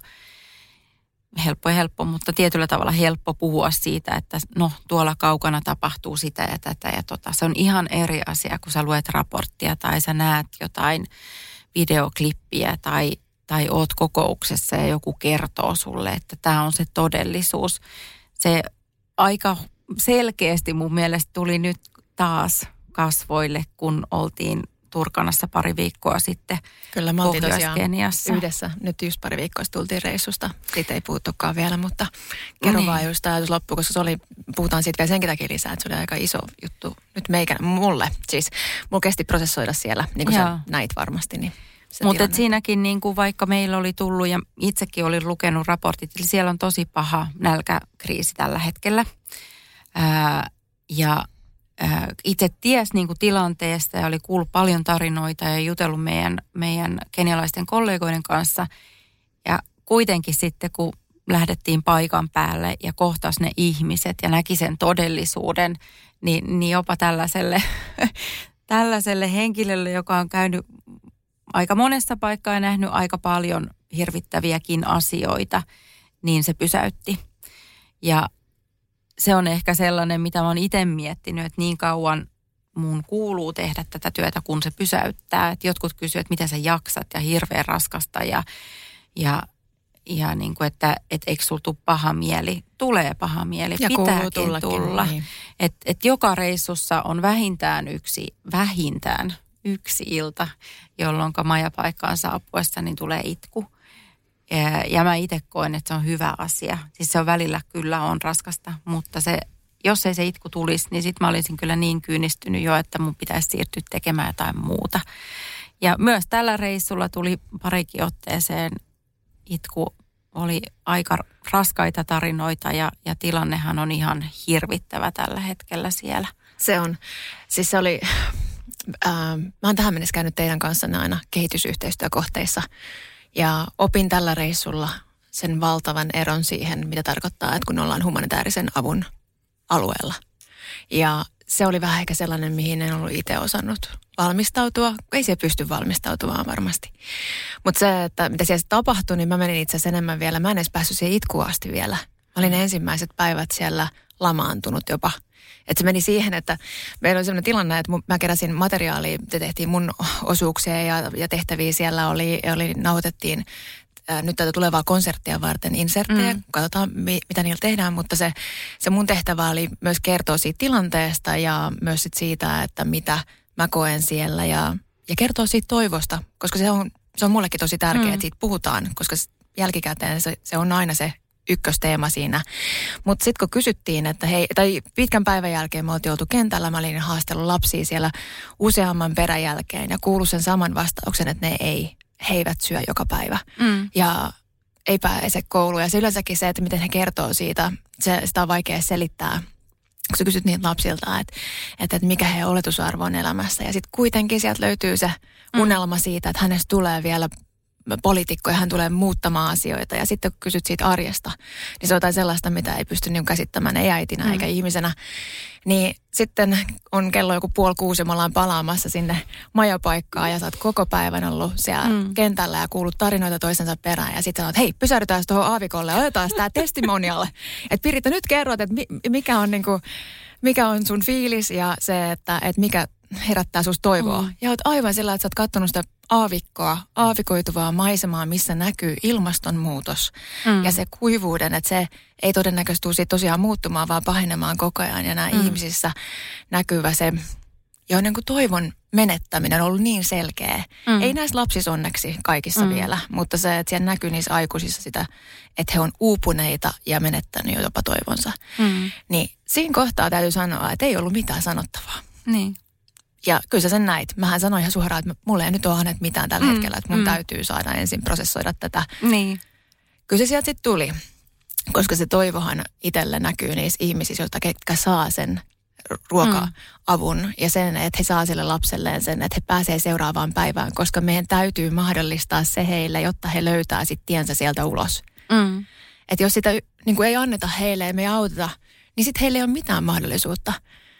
helppo ja helppo, mutta tietyllä tavalla helppo puhua siitä, että no tuolla kaukana tapahtuu sitä ja tätä ja tota. Se on ihan eri asia, kun sä luet raporttia tai sä näet jotain videoklippiä tai, tai oot kokouksessa ja joku kertoo sulle, että tämä on se todellisuus. Se aika selkeästi mun mielestä tuli nyt taas kasvoille, kun oltiin Turkanassa pari viikkoa sitten. Kyllä, me oltiin tosiaan yhdessä. Nyt just pari viikkoa tultiin reissusta. Siitä ei puhuttukaan vielä, mutta kerro no vaan, jos tämä ajatus loppuu, koska se oli, puhutaan siitä vielä senkin takia lisää, että se oli aika iso juttu nyt meikän, mulle. Siis mulla kesti prosessoida siellä, niin kuin sä näit varmasti. Niin mutta siinäkin niin kuin vaikka meillä oli tullut ja itsekin olin lukenut raportit, eli siellä on tosi paha nälkäkriisi tällä hetkellä. Ää, ja itse ties niin kuin tilanteesta ja oli kuullut paljon tarinoita ja jutellut meidän, meidän kenialaisten kollegoiden kanssa. Ja kuitenkin sitten, kun lähdettiin paikan päälle ja kohtasi ne ihmiset ja näki sen todellisuuden, niin, niin jopa tällaiselle, tällaiselle henkilölle, joka on käynyt aika monessa paikkaa ja nähnyt aika paljon hirvittäviäkin asioita, niin se pysäytti. Ja se on ehkä sellainen, mitä mä oon itse miettinyt, että niin kauan mun kuuluu tehdä tätä työtä, kun se pysäyttää. Että jotkut kysyvät, että miten sä jaksat ja hirveän raskasta ja, ja, ja niin kuin, että et eikö sul tule paha mieli. Tulee paha mieli, ja pitääkin tulla. Niin. Että et joka reissussa on vähintään yksi, vähintään yksi ilta, jolloin majapaikkaan saapuessa niin tulee itku. Ja mä itse koen, että se on hyvä asia. Siis se on välillä kyllä on raskasta, mutta se, jos ei se itku tulisi, niin sit mä olisin kyllä niin kyynistynyt jo, että mun pitäisi siirtyä tekemään jotain muuta. Ja myös tällä reissulla tuli parikin otteeseen itku oli aika raskaita tarinoita ja, ja tilannehan on ihan hirvittävä tällä hetkellä siellä. Se on. Siis se oli, äh, mä oon tähän mennessä käynyt teidän kanssanne aina kehitysyhteistyökohteissa ja opin tällä reissulla sen valtavan eron siihen, mitä tarkoittaa, että kun ollaan humanitaarisen avun alueella. Ja se oli vähän ehkä sellainen, mihin en ollut itse osannut valmistautua. Ei se pysty valmistautumaan varmasti. Mutta se, että mitä siellä tapahtui, niin mä menin itse asiassa enemmän vielä. Mä en edes päässyt siihen itkuun asti vielä. Mä olin ensimmäiset päivät siellä lamaantunut jopa. Että se meni siihen, että meillä oli sellainen tilanne, että mä keräsin materiaalia, te tehtiin mun osuuksia ja, ja tehtäviä siellä oli, oli nauhoitettiin nyt tätä tulevaa konserttia varten inserttejä, mm. katsotaan mi, mitä niillä tehdään, mutta se, se mun tehtävä oli myös kertoa siitä tilanteesta ja myös sit siitä, että mitä mä koen siellä ja, ja kertoa siitä toivosta, koska se on, se on mullekin tosi tärkeää, mm. että siitä puhutaan, koska jälkikäteen se, se on aina se ykkösteema siinä. Mutta sitten kun kysyttiin, että hei, tai pitkän päivän jälkeen me oltiin oltu kentällä, mä olin haastellut lapsia siellä useamman perän jälkeen ja kuullut sen saman vastauksen, että ne ei, he eivät syö joka päivä. Mm. Ja ei pääse kouluun. Ja se yleensäkin se, että miten he kertoo siitä, se, sitä on vaikea selittää. Kun sä kysyt niiltä lapsilta, että, että, että mikä heidän oletusarvo on elämässä. Ja sitten kuitenkin sieltä löytyy se unelma siitä, että hänestä tulee vielä poliitikko ja hän tulee muuttamaan asioita. Ja sitten kun kysyt siitä arjesta, niin se on jotain sellaista, mitä ei pysty niin käsittämään, ei äitinä mm. eikä ihmisenä. Niin sitten on kello joku puoli kuusi ja me ollaan palaamassa sinne majapaikkaan ja sä oot koko päivän ollut siellä mm. kentällä ja kuullut tarinoita toisensa perään. Ja sitten sanot, hei, pysähdytään tuohon aavikolle ja otetaan tämä testimonialle. Että Piritta, nyt kerrot, että mikä on, niinku, mikä on sun fiilis ja se, että, että mikä herättää susta toivoa. Mm. Ja oot aivan sillä, että sä oot kattonut sitä aavikkoa, aavikoituvaa maisemaa, missä näkyy ilmastonmuutos mm. ja se kuivuuden, että se ei todennäköisesti tule siitä tosiaan muuttumaan, vaan pahenemaan koko ajan. Ja nämä mm. ihmisissä näkyvä se, jo niin kuin toivon menettäminen on ollut niin selkeä. Mm. Ei näissä lapsissa onneksi kaikissa mm. vielä, mutta se, että siellä näkyy niissä aikuisissa sitä, että he on uupuneita ja menettänyt jo jopa toivonsa. Mm. Niin siinä kohtaa täytyy sanoa, että ei ollut mitään sanottavaa. Niin. Ja kyllä sä sen näit. Mähän sanoin ihan suoraan, että mulle ei nyt ole hänet mitään tällä mm, hetkellä, että mun mm. täytyy saada ensin prosessoida tätä. Niin. Kyllä se sieltä sitten tuli, koska se toivohan itselle näkyy niissä ihmisissä, jotka ketkä saa sen ruoka-avun mm. ja sen, että he saa sille lapselleen sen, että he pääsee seuraavaan päivään, koska meidän täytyy mahdollistaa se heille, jotta he löytää sitten tiensä sieltä ulos. Mm. Että jos sitä niin kuin ei anneta heille ja me ei auteta, niin sitten heille ei ole mitään mahdollisuutta.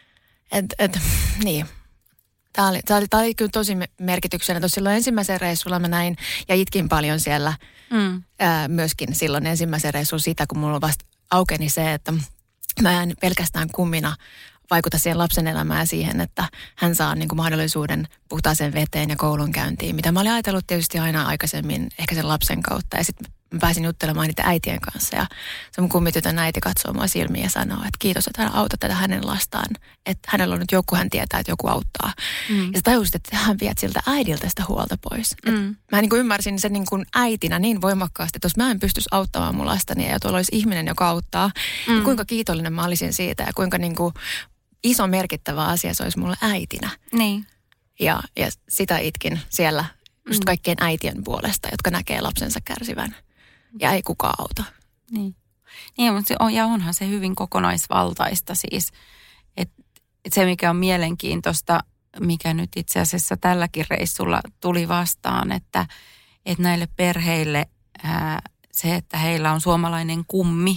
Että et, niin. Tämä oli, tämä, oli, tämä oli kyllä tosi merkityksellinen. Silloin ensimmäisen reissulla mä näin ja itkin paljon siellä mm. ää, myöskin silloin ensimmäisen reissulla sitä, kun mulla vasta aukeni se, että mä en pelkästään kummina vaikuta siihen lapsen elämään ja siihen, että hän saa niin kuin mahdollisuuden puhtaaseen veteen ja koulunkäyntiin, mitä mä olin ajatellut tietysti aina aikaisemmin ehkä sen lapsen kautta. Ja sitten mä pääsin juttelemaan niitä äitien kanssa ja se mun kummitytön äiti katsoo mua silmiin ja sanoo, että kiitos, että hän auttaa tätä hänen lastaan. Että hänellä on nyt joku, hän tietää, että joku auttaa. Mm. Ja sä tajusit, että hän viet siltä äidiltä sitä huolta pois. Mm. Mä niin kuin ymmärsin sen niin kuin äitinä niin voimakkaasti, että jos mä en pystyisi auttamaan mun lastani ja tuolla olisi ihminen, joka auttaa, mm. niin kuinka kiitollinen mä olisin siitä ja kuinka niin kuin iso merkittävä asia se olisi mulle äitinä. Niin. Ja, ja sitä itkin siellä just mm. kaikkien äitien puolesta, jotka näkee lapsensa kärsivän. Ja ei kukaan auta. Niin. Niin, mutta se on, ja onhan se hyvin kokonaisvaltaista siis. Että et se, mikä on mielenkiintoista, mikä nyt itse asiassa tälläkin reissulla tuli vastaan, että et näille perheille ää, se, että heillä on suomalainen kummi,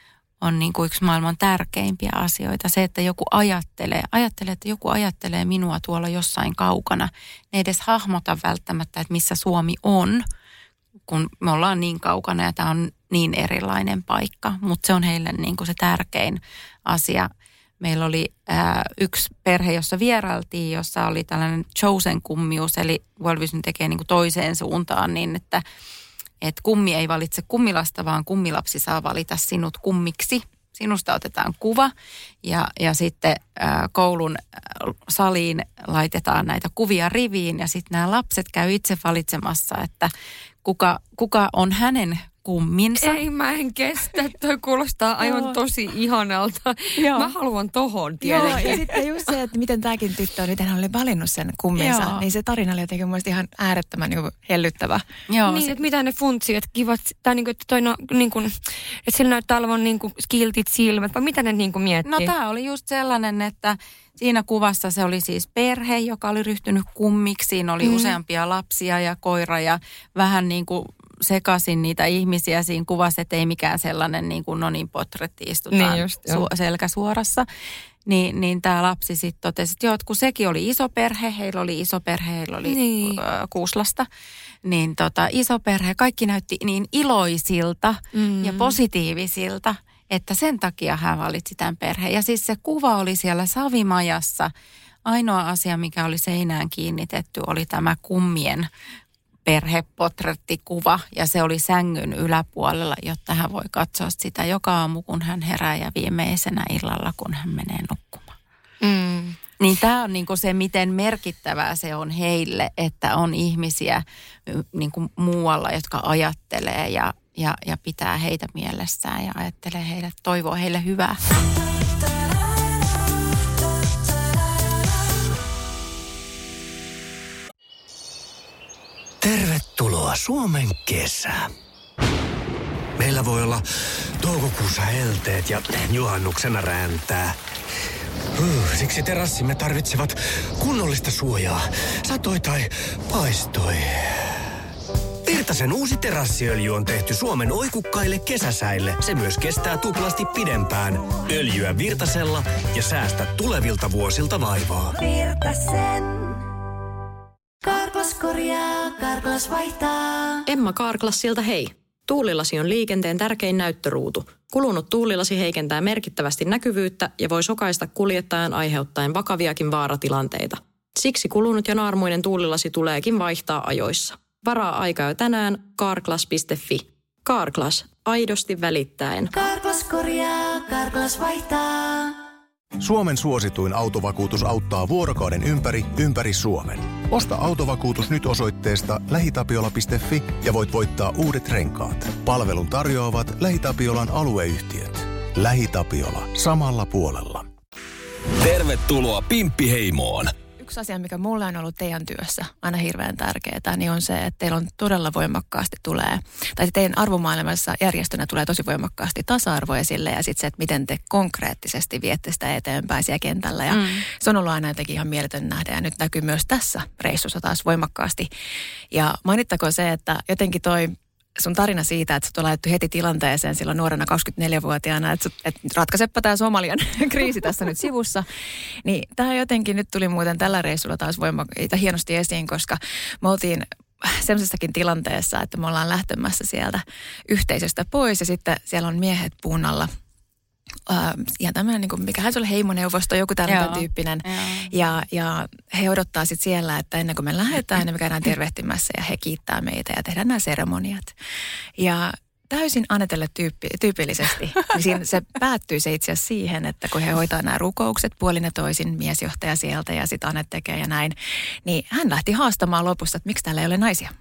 on niin kuin yksi maailman tärkeimpiä asioita. Se, että joku ajattelee, ajattelee, että joku ajattelee minua tuolla jossain kaukana. Ne ei edes hahmota välttämättä, että missä Suomi on, kun me ollaan niin kaukana ja tämä on niin erilainen paikka. Mutta se on heille niin kuin se tärkein asia. Meillä oli ää, yksi perhe, jossa vierailtiin, jossa oli tällainen chosen kummius, eli World Vision tekee niin kuin toiseen suuntaan niin, että et kummi ei valitse kummilasta, vaan kummilapsi saa valita sinut kummiksi. Sinusta otetaan kuva ja, ja sitten ää, koulun ää, saliin laitetaan näitä kuvia riviin ja sitten nämä lapset käy itse valitsemassa, että kuka, kuka on hänen kumminsa. Ei, mä en kestä. Toi kuulostaa aivan tosi ihanalta. Joo. Mä haluan tohon Joo, tietenkin. ja sitten just se, että miten tämäkin tyttö, miten hän oli valinnut sen kumminsa, Joo. niin se tarina oli jotenkin mun mielestä ihan äärettömän niin kuin hellyttävä. Joo, Niin, se, että mitä ne funtsi, että kivat, tai niin kuin, että, toi no, niin kuin, että sillä näyttää olevan niin kuin kiltit silmät, vai mitä ne niin kuin miettii? no tämä oli just sellainen, että siinä kuvassa se oli siis perhe, joka oli ryhtynyt kummiksi. Siinä oli mm. useampia lapsia ja koira ja vähän niin kuin sekaisin niitä ihmisiä siinä kuvassa, että ei mikään sellainen niin kuin no niin portretti istutaan Niin just, su- selkäsuorassa. Niin, niin tämä lapsi sitten totesi, että joo, että kun sekin oli iso perhe, heillä oli iso perhe, heillä oli Niin. ö, kuusi lasta, niin tota, iso perhe, kaikki näytti niin iloisilta Mm. ja positiivisilta, että sen takia hän valitsi tämän perheen. Ja siis se kuva oli siellä savimajassa. Ainoa asia, mikä oli seinään kiinnitetty, oli tämä kummien perhepotrettikuva. Ja se oli sängyn yläpuolella, jotta hän voi katsoa sitä joka aamu, kun hän herää ja viimeisenä illalla, kun hän menee nukkumaan. Mm. Niin tämä on niinku se, miten merkittävää se on heille, että on ihmisiä niinku muualla, jotka ajattelee ja, ja, ja pitää heitä mielessään ja ajattelee heille, toivoo heille hyvää. Tervetuloa Suomen kesään. Meillä voi olla toukokuussa helteet ja juhannuksena räntää. Huh, siksi terassimme tarvitsevat kunnollista suojaa, satoi tai paistoi. Virtasen uusi terassiöljy on tehty Suomen oikukkaille kesäsäille. Se myös kestää tuplasti pidempään. Öljyä Virtasella ja säästä tulevilta vuosilta vaivaa. Virtasen. Karklas korjaa, Karklas vaihtaa. Emma Carglassilta hei. Tuulilasi on liikenteen tärkein näyttöruutu. Kulunut tuulilasi heikentää merkittävästi näkyvyyttä ja voi sokaista kuljettajan aiheuttaen vakaviakin vaaratilanteita. Siksi kulunut ja naarmuinen tuulilasi tuleekin vaihtaa ajoissa. Varaa aikaa jo tänään carglass piste fi. Carglass, aidosti välittäen. Karklas korjaa, Karklas vaihtaa. Suomen suosituin autovakuutus auttaa vuorokauden ympäri, ympäri Suomen. Osta autovakuutus nyt osoitteesta lähitapiola piste fi ja voit voittaa uudet renkaat. Palvelun tarjoavat LähiTapiolan alueyhtiöt. LähiTapiola. Samalla puolella. Tervetuloa Pimppiheimoon. Yksi asia, mikä mulle on ollut teidän työssä aina hirveän tärkeää, niin on se, että teillä on todella voimakkaasti tulee, tai teidän arvomaailmassa järjestönä tulee tosi voimakkaasti tasa-arvo esille ja sitten se, että miten te konkreettisesti viette sitä eteenpäin siellä kentällä. Ja mm. se on ollut aina jotenkin ihan mieletön nähdä ja nyt näkyy myös tässä reissussa taas voimakkaasti. Ja mainittakoon se, että jotenkin toi sun tarina siitä, että sut on laitettu heti tilanteeseen silloin nuorena kaksikymmentäneljävuotiaana, että, sut, että ratkaisepa tämä Somalian kriisi tässä nyt sivussa. Niin tämä jotenkin nyt tuli muuten tällä reissulla taas voimakkaasti hienosti esiin, koska me oltiin semmoisessakin tilanteessa, että me ollaan lähtemässä sieltä yhteisöstä pois ja sitten siellä on miehet puun alla. Uh, ja tämmöinen, niin kuin, mikähän se oli heimoneuvosto, joku tällainen tyyppinen. Ja, ja he odottaa sitten siellä, että ennen kuin me lähdetään, niin me käydään tervehtimässä ja he kiittää meitä ja tehdään nämä seremoniat. Ja täysin Anetelle tyyppi, tyypillisesti, niin siinä se päättyy se itse asiassa siihen, että kun he hoitaa nämä rukoukset puolin ja toisin, miesjohtaja sieltä ja sitten Anet tekee ja näin, niin hän lähti haastamaan lopussa, että miksi täällä ei ole naisia.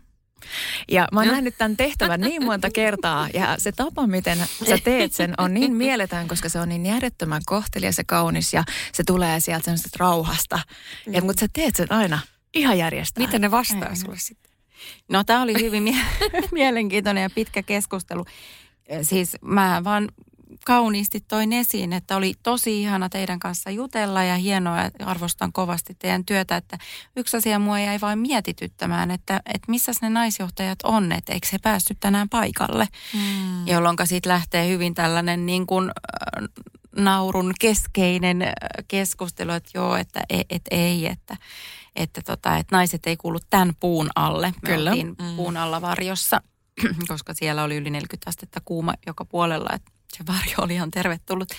Ja mä oon no. nähnyt tämän tehtävän niin monta kertaa ja se tapa, miten sä teet sen, on niin mieletön, koska se on niin järjettömän kohtelias ja kaunis ja se tulee sieltä semmoisesta rauhasta. Mm. Ja, mutta sä teet sen aina ihan järjestään. Miten ne vastaa sulle sitten? No tämä oli hyvin mie- mielenkiintoinen ja pitkä keskustelu. Siis mä vaan kauniisti toin esiin, että oli tosi ihana teidän kanssa jutella ja hienoa ja arvostan kovasti teidän työtä, että yksi asia mua jäi vain mietityttämään, että, että missä ne naisjohtajat on, että eikö he päässyt tänään paikalle, mm. jolloin siitä lähtee hyvin tällainen niin kuin äh, naurun keskeinen keskustelu, että joo, että et, et ei, että, että, tota, että naiset ei kuulu tämän puun alle. Me Kyllä. oltiin mm. puun alla varjossa, koska siellä oli yli neljäkymmentä astetta kuuma joka puolella, että se varjo oli ihan tervetullut.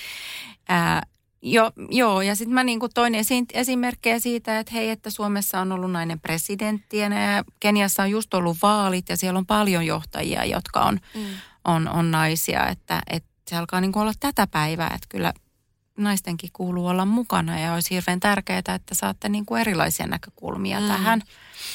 Ää, jo, joo, ja sitten mä niin kuin toin esiin, esimerkkejä siitä, että hei, että Suomessa on ollut nainen presidenttienä ja Keniassa on just ollut vaalit ja siellä on paljon johtajia, jotka on, mm. on, on naisia, että, että se alkaa niin kuin olla tätä päivää, että kyllä naistenkin kuuluu olla mukana ja olisi hirveän tärkeää, että saatte niin kuin erilaisia näkökulmia mm. tähän.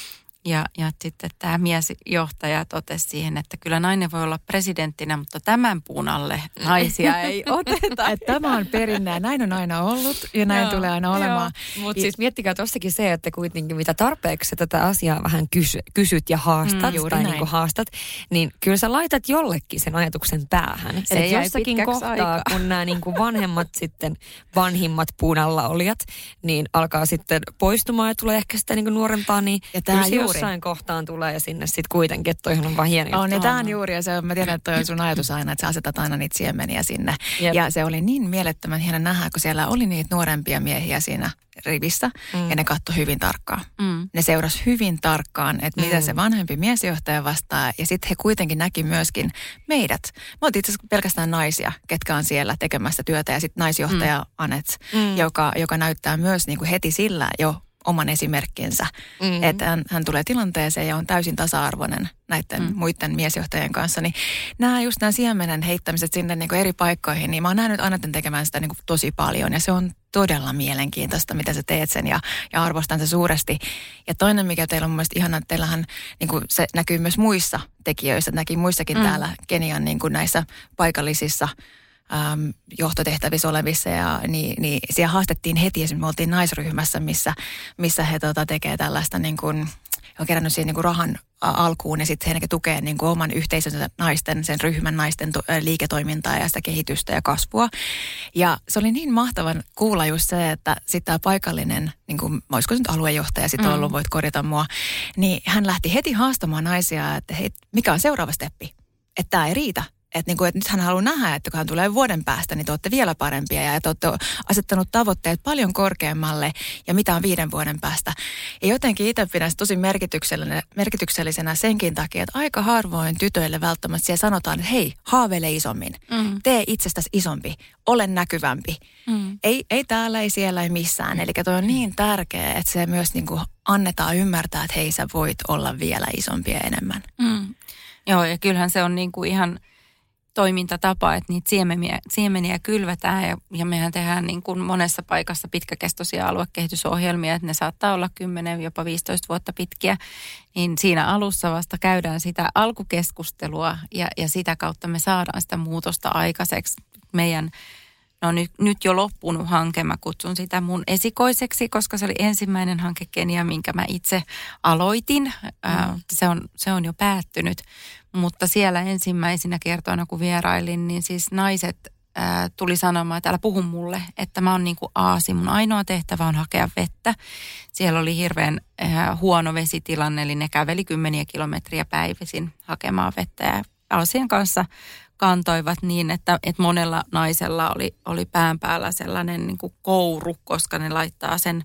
Ja, ja sitten tämä miesjohtaja totesi siihen, että kyllä nainen voi olla presidenttinä, mutta tämän puun alle naisia ei oteta. Että tämä on perinne ja näin on aina ollut ja näin Joo, tulee aina olemaan. Mutta siis miettikää tuossakin se, että kuitenkin mitä tarpeeksi tätä asiaa vähän kysy, kysyt ja haastat Mm, juuri tai näin. niinku haastat, niin kyllä sä laitat jollekin sen ajatuksen päähän. Se Et jäi jossakin pitkäksi kohtaa, aikaa. kun nämä niinku vanhemmat sitten, vanhimmat puun alla olijat, niin alkaa sitten poistumaan ja tulee ehkä sitä niinku nuorempaa, niin Ja kyllä tää se juuri. jossain kohtaan tulee ja sinne sitten kuitenkin, että toihan on vaan hieno On, ja juttu. tämä on juuri, ja se on, mä tiedän, että toi on sun ajatus aina, että sä asetat aina niitä siemeniä sinne. Jep. Ja se oli niin mielettömän hieno nähdä, kun siellä oli niitä nuorempia miehiä siinä rivissä, mm. ja ne katsoi hyvin tarkkaan. Mm. Ne seurasi hyvin tarkkaan, että mitä Mm. se vanhempi miesjohtaja vastaa, ja sitten he kuitenkin näki myöskin meidät. Me oltiin itse asiassa pelkästään naisia, ketkä on siellä tekemässä työtä, ja sitten naisjohtaja mm. Anet, Mm. joka, joka näyttää myös niin kuin heti sillä jo oman esimerkkinsä, Mm. että hän, hän tulee tilanteeseen ja on täysin tasa-arvoinen näiden mm. muiden miesjohtajien kanssa. Niin nämä just nämä siemenen heittämiset sinne niin kuin eri paikkoihin, niin mä oon nähnyt Anetten tekemään sitä niin kuin tosi paljon ja se on todella mielenkiintoista, mitä sä teet sen ja, ja arvostan se suuresti. Ja toinen, mikä teillä on mun mielestä ihana, että teillähän niin kuin se näkyy myös muissa tekijöissä, näkyy muissakin mm. täällä Kenian niin kuin näissä paikallisissa Ähm, johtotehtävissä olevissa ja niin, niin siellä haastettiin heti, esimerkiksi me oltiin naisryhmässä, missä, missä he tota, tekee tällaista niin kuin, he on kerännyt siihen niin kuin rahan ä, alkuun ja sitten he tukee niin kuin oman yhteisönsä naisten, sen ryhmän naisten to, ä, liiketoimintaa ja sitä kehitystä ja kasvua. Ja se oli niin mahtavan kuulla just se, että sitten tämä paikallinen, niin kuin, olisiko se nyt aluejohtaja sitten ollut, mm. voit korjata mua, niin hän lähti heti haastamaan naisia, että hei, mikä on seuraava steppi? Että tämä ei riitä. Että niinku, et nyt hän haluaa nähdä, että kun hän tulee vuoden päästä, niin te olette vielä parempia ja te olette asettanut tavoitteet paljon korkeammalle ja mitä on viiden vuoden päästä. Ja jotenkin itse pidän sitä tosi merkityksellisenä, merkityksellisenä senkin takia, että aika harvoin tytöille välttämättä siellä sanotaan, että hei, haaveile isommin, mm. tee itsestäsi isompi, ole näkyvämpi. Mm. Ei, ei täällä, ei siellä, ei missään. Eli toi on niin tärkeää, että se myös niinku annetaan ymmärtää, että hei, sä voit olla vielä isompi ja enemmän. Mm. Joo, ja kyllähän se on niinku ihan toimintatapa, että niitä siemeniä, siemeniä kylvetään ja, ja mehän tehdään niin kuin monessa paikassa pitkäkestoisia aluekehitysohjelmia, että ne saattaa olla kymmenen jopa viisitoista vuotta pitkiä, niin siinä alussa vasta käydään sitä alkukeskustelua ja, ja sitä kautta me saadaan sitä muutosta aikaiseksi. Meidän no nyt, nyt jo loppunut hanke, mä kutsun sitä mun esikoiseksi, koska se oli ensimmäinen hanke Kenia, minkä mä itse aloitin. Mm. Äh, se, on, se on jo päättynyt, mutta siellä ensimmäisinä kertoina, kun vierailin, niin siis naiset äh, tuli sanomaan, että älä puhu mulle, että mä oon niin kuin aasi. Mun ainoa tehtävä on hakea vettä. Siellä oli hirveän äh, huono vesitilanne, eli ne käveli kymmeniä kilometriä päivisin hakemaan vettä ja aasien kanssa kantoivat niin, että, että monella naisella oli, oli pään päällä sellainen niin kuin kouru, koska ne laittaa sen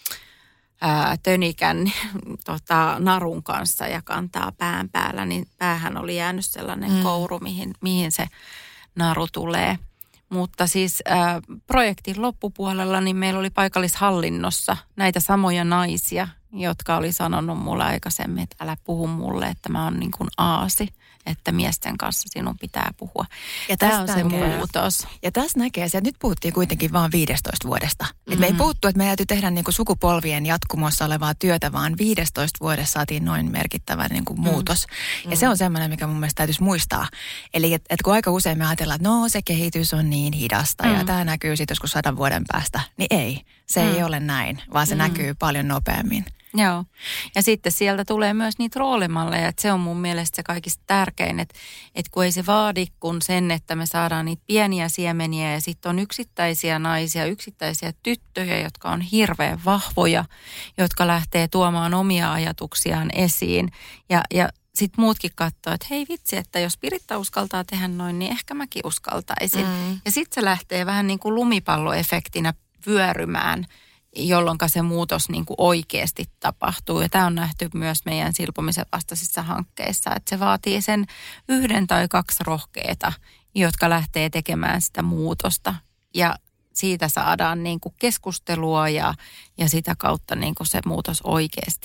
ää, tönikän tota, narun kanssa ja kantaa pään päällä, niin päähän oli jäänyt sellainen mm. kouru, mihin, mihin se naru tulee. Mutta siis ää, projektin loppupuolella niin meillä oli paikallishallinnossa näitä samoja naisia, jotka oli sanonut mulle aikaisemmin, että älä puhu mulle, että mä oon niin kuin aasi, että miesten kanssa sinun pitää puhua. Ja tämä on se näkee. muutos. Ja tässä näkee se, että nyt puhuttiin kuitenkin vain viidestoista vuodesta. Mm-hmm. Et me ei puhuttu, että me täytyy tehdä niinku sukupolvien jatkumossa olevaa työtä, vaan viidestoista vuodessa saatiin noin merkittävä niinku muutos. Mm-hmm. Ja se on semmoinen, mikä mun mielestä täytyisi muistaa. Eli että et kun aika usein me ajatellaan, että no se kehitys on niin hidasta mm-hmm. ja tämä näkyy sitten joskus sadan vuoden päästä, niin ei. Se mm-hmm. ei ole näin, vaan se mm-hmm. näkyy paljon nopeammin. Joo. Ja sitten sieltä tulee myös niitä roolimalleja, että se on mun mielestä se kaikista tärkein, että, että kun ei se vaadi kun sen, että me saadaan niitä pieniä siemeniä ja sitten on yksittäisiä naisia, yksittäisiä tyttöjä, jotka on hirveän vahvoja, jotka lähtee tuomaan omia ajatuksiaan esiin ja, ja sitten muutkin katsoo, että hei vitsi, että jos Piritta uskaltaa tehdä noin, niin ehkä mäkin uskaltaisin. Mm. Ja sitten se lähtee vähän niin kuin lumipalloefektinä vyörymään, jolloin se muutos niin kuin oikeasti tapahtuu. Ja tämä on nähty myös meidän silpomisen vastaisissa hankkeissa, että se vaatii sen yhden tai kaksi rohkeita, jotka lähtee tekemään sitä muutosta. Ja siitä saadaan niin kuin keskustelua ja, ja sitä kautta niin kuin se muutos oikeasti,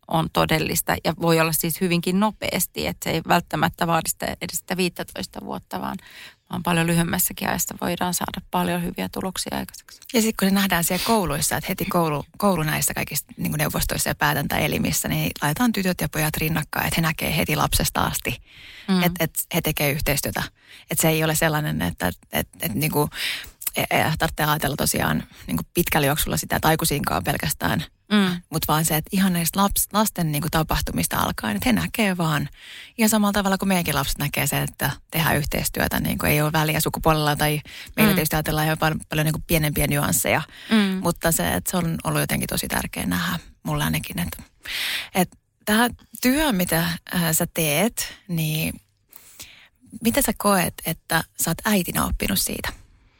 on todellista ja voi olla siis hyvinkin nopeasti, että se ei välttämättä vaadi sitä, edes sitä viisitoista vuotta, vaan, vaan paljon lyhyemmässäkin ajassa voidaan saada paljon hyviä tuloksia aikaiseksi. Ja sitten kun se nähdään siellä kouluissa, että heti koulu, koulu näissä kaikissa niin kuin neuvostoissa ja päätäntäelimissä, niin laitetaan tytöt ja pojat rinnakkain, että he näkee heti lapsesta asti, mm. että, että he tekee yhteistyötä. Että se ei ole sellainen, että, että, että, että niin kuin, tarvitsee ajatella tosiaan niin kuin pitkällä juoksulla sitä, että aikuisiinkaan pelkästään, mm. mutta vaan se, että ihan näistä laps, lasten niin kuin tapahtumista alkaen, että he näkee vaan ihan samalla tavalla kuin meidänkin lapset näkee se, että tehdään yhteistyötä, niin kuin ei ole väliä sukupuolella tai meillä mm. tietysti ajatellaan jo paljon, paljon niin kuin pienempiä nyansseja, mm. mutta se, että se on ollut jotenkin tosi tärkeä nähdä mulla ainakin, että, että tämä työ, mitä äh, sä teet, niin mitä sä koet, että sä oot äitinä oppinut siitä?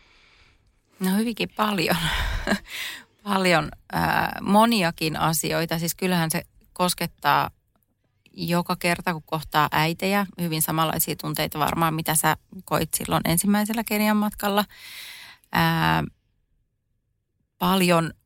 No hyvinkin paljon, paljon ää, moniakin asioita. Siis kyllähän se koskettaa joka kerta, kun kohtaa äitejä. Hyvin samanlaisia tunteita varmaan, mitä sä koit silloin ensimmäisellä Kenian matkalla. Ää, paljon,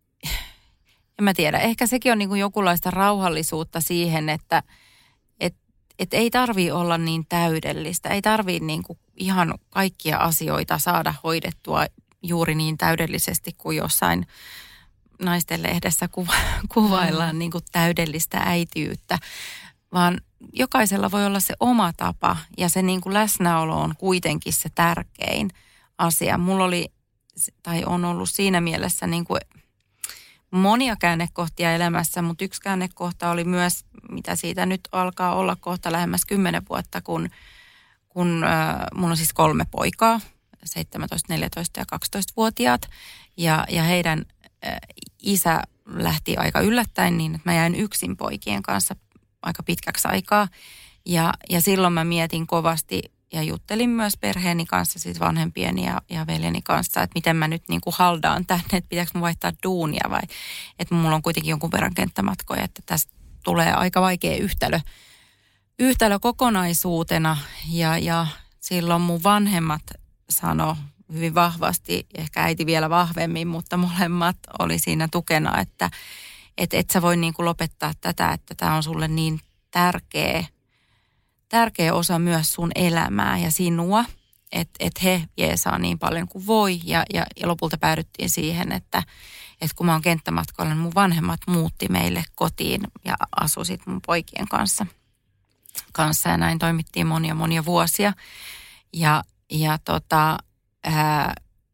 en mä tiedä, ehkä sekin on niin kuin jokinlaista rauhallisuutta siihen, että et, et ei tarvitse olla niin täydellistä. Ei tarvitse niin kuin ihan kaikkia asioita saada hoidettua juuri niin täydellisesti kuin jossain naisten lehdessä kuva, kuvaillaan niin kuin täydellistä äitiyttä, vaan jokaisella voi olla se oma tapa ja se niin kuin läsnäolo on kuitenkin se tärkein asia. Mulla oli, tai on ollut siinä mielessä niin kuin monia käännekohtia elämässä, mutta yksi käännekohta oli myös, mitä siitä nyt alkaa olla kohta lähemmäs kymmenen vuotta, kun, kun äh, mun on siis kolme poikaa. seitsemäntoista, neljätoista ja kaksitoista-vuotiaat. Ja, ja heidän ä, isä lähti aika yllättäen niin, että mä jäin yksin poikien kanssa aika pitkäksi aikaa. Ja, ja silloin mä mietin kovasti ja juttelin myös perheeni kanssa, siis vanhempieni ja, ja veljeni kanssa, että miten mä nyt niin kuin haldaan tänne, että pitääkö mun vaihtaa duunia vai että mulla on kuitenkin jonkun verran kenttämatkoja, että tästä tulee aika vaikea yhtälö, yhtälö kokonaisuutena. Ja, ja silloin mun vanhemmat sanoi hyvin vahvasti, ehkä äiti vielä vahvemmin, mutta molemmat oli siinä tukena, että et, et sä voi niin kuin lopettaa tätä, että tämä on sulle niin tärkeä, tärkeä osa myös sun elämää ja sinua, että et he jeesaa niin paljon kuin voi. Ja, ja, ja lopulta päädyttiin siihen, että et kun mä oon kenttämatkoilla, niin mun vanhemmat muutti meille kotiin ja asui sit mun poikien kanssa, kanssa ja näin toimittiin monia monia vuosia. Ja Ja tota, ää,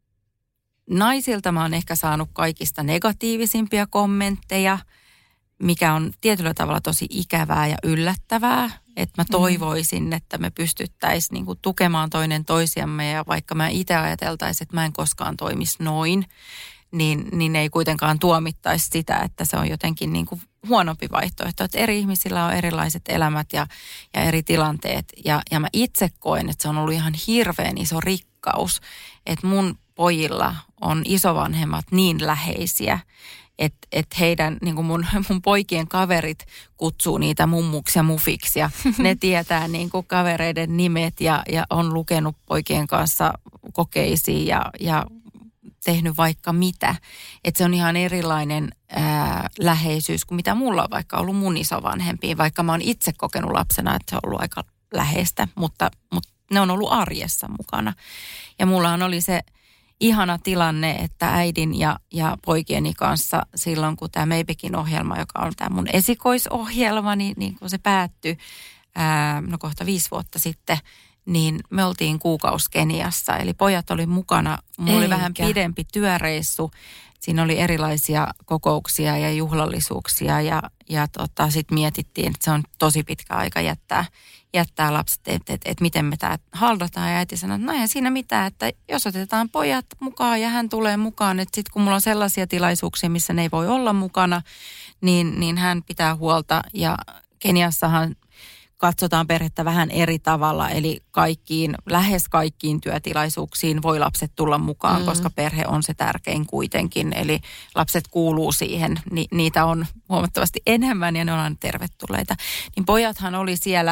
naisilta mä oon ehkä saanut kaikista negatiivisimpia kommentteja, mikä on tietyllä tavalla tosi ikävää ja yllättävää. Että mä toivoisin, että me pystyttäisiin niinku tukemaan toinen toisiamme ja vaikka mä itse ajateltaisin, että mä en koskaan toimisi noin, niin, niin ei kuitenkaan tuomittaisi sitä, että se on jotenkin niinku huonompi vaihtoehto. Että eri ihmisillä on erilaiset elämät ja, ja eri tilanteet. Ja, ja mä itse koen, että se on ollut ihan hirveän iso rikkaus, että mun pojilla on isovanhemmat niin läheisiä, että et heidän, niin kuin mun, mun poikien kaverit kutsuu niitä mummuksi ja mufiksi ja ne tietää niin kuin kavereiden nimet ja, ja on lukenut poikien kanssa kokeisiin ja, ja tehnyt vaikka mitä. Että se on ihan erilainen ää, läheisyys kuin mitä mulla on vaikka ollut mun isovanhempiin, vaikka mä oon itse kokenut lapsena, että se on ollut aika läheistä, mutta, mutta ne on ollut arjessa mukana. Ja mullahan oli se ihana tilanne, että äidin ja, ja poikieni kanssa silloin, kun tämä Maybekin ohjelma, joka on tämä mun esikoisohjelma, niin, niin kun se päättyi, ää, no kohta viisi vuotta sitten, niin me oltiin kuukausi Keniassa. Eli pojat oli mukana. Mulla oli vähän pidempi työreissu. Siinä oli erilaisia kokouksia ja juhlallisuuksia ja, ja tota, sitten mietittiin, että se on tosi pitkä aika jättää, jättää lapset, että et, et miten me tämä haldataan. Ja äiti sanoi, että no eihän siinä mitään, että jos otetaan pojat mukaan ja hän tulee mukaan, että sitten kun mulla on sellaisia tilaisuuksia, missä ne ei voi olla mukana, niin, niin hän pitää huolta. Ja Keniassahan katsotaan perhettä vähän eri tavalla, eli kaikkiin, lähes kaikkiin työtilaisuuksiin voi lapset tulla mukaan, mm-hmm. koska perhe on se tärkein kuitenkin. Eli lapset kuuluu siihen, Ni, niitä on huomattavasti enemmän ja ne on aina tervetulleita. Niin pojathan oli siellä,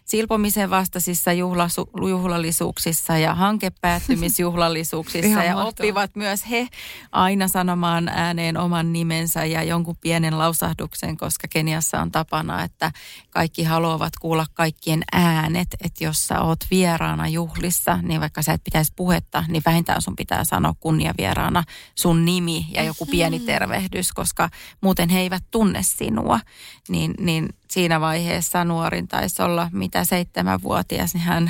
silpomisen vastaisissa juhlasu, juhlallisuuksissa ja hankepäättymisjuhlallisuuksissa ja mahtavaa. Oppivat myös he aina sanomaan ääneen oman nimensä ja jonkun pienen lausahduksen, koska Keniassa on tapana, että kaikki haluavat kuulla kaikkien äänet, että jos sä oot vieraana juhlissa, niin vaikka sä et pitäisi puhetta, niin vähintään sun pitää sanoa kunniavieraana sun nimi ja joku pieni tervehdys, koska muuten he eivät tunne sinua. Niin, niin siinä vaiheessa nuorin taisi olla mitä seitsemänvuotias, niin hän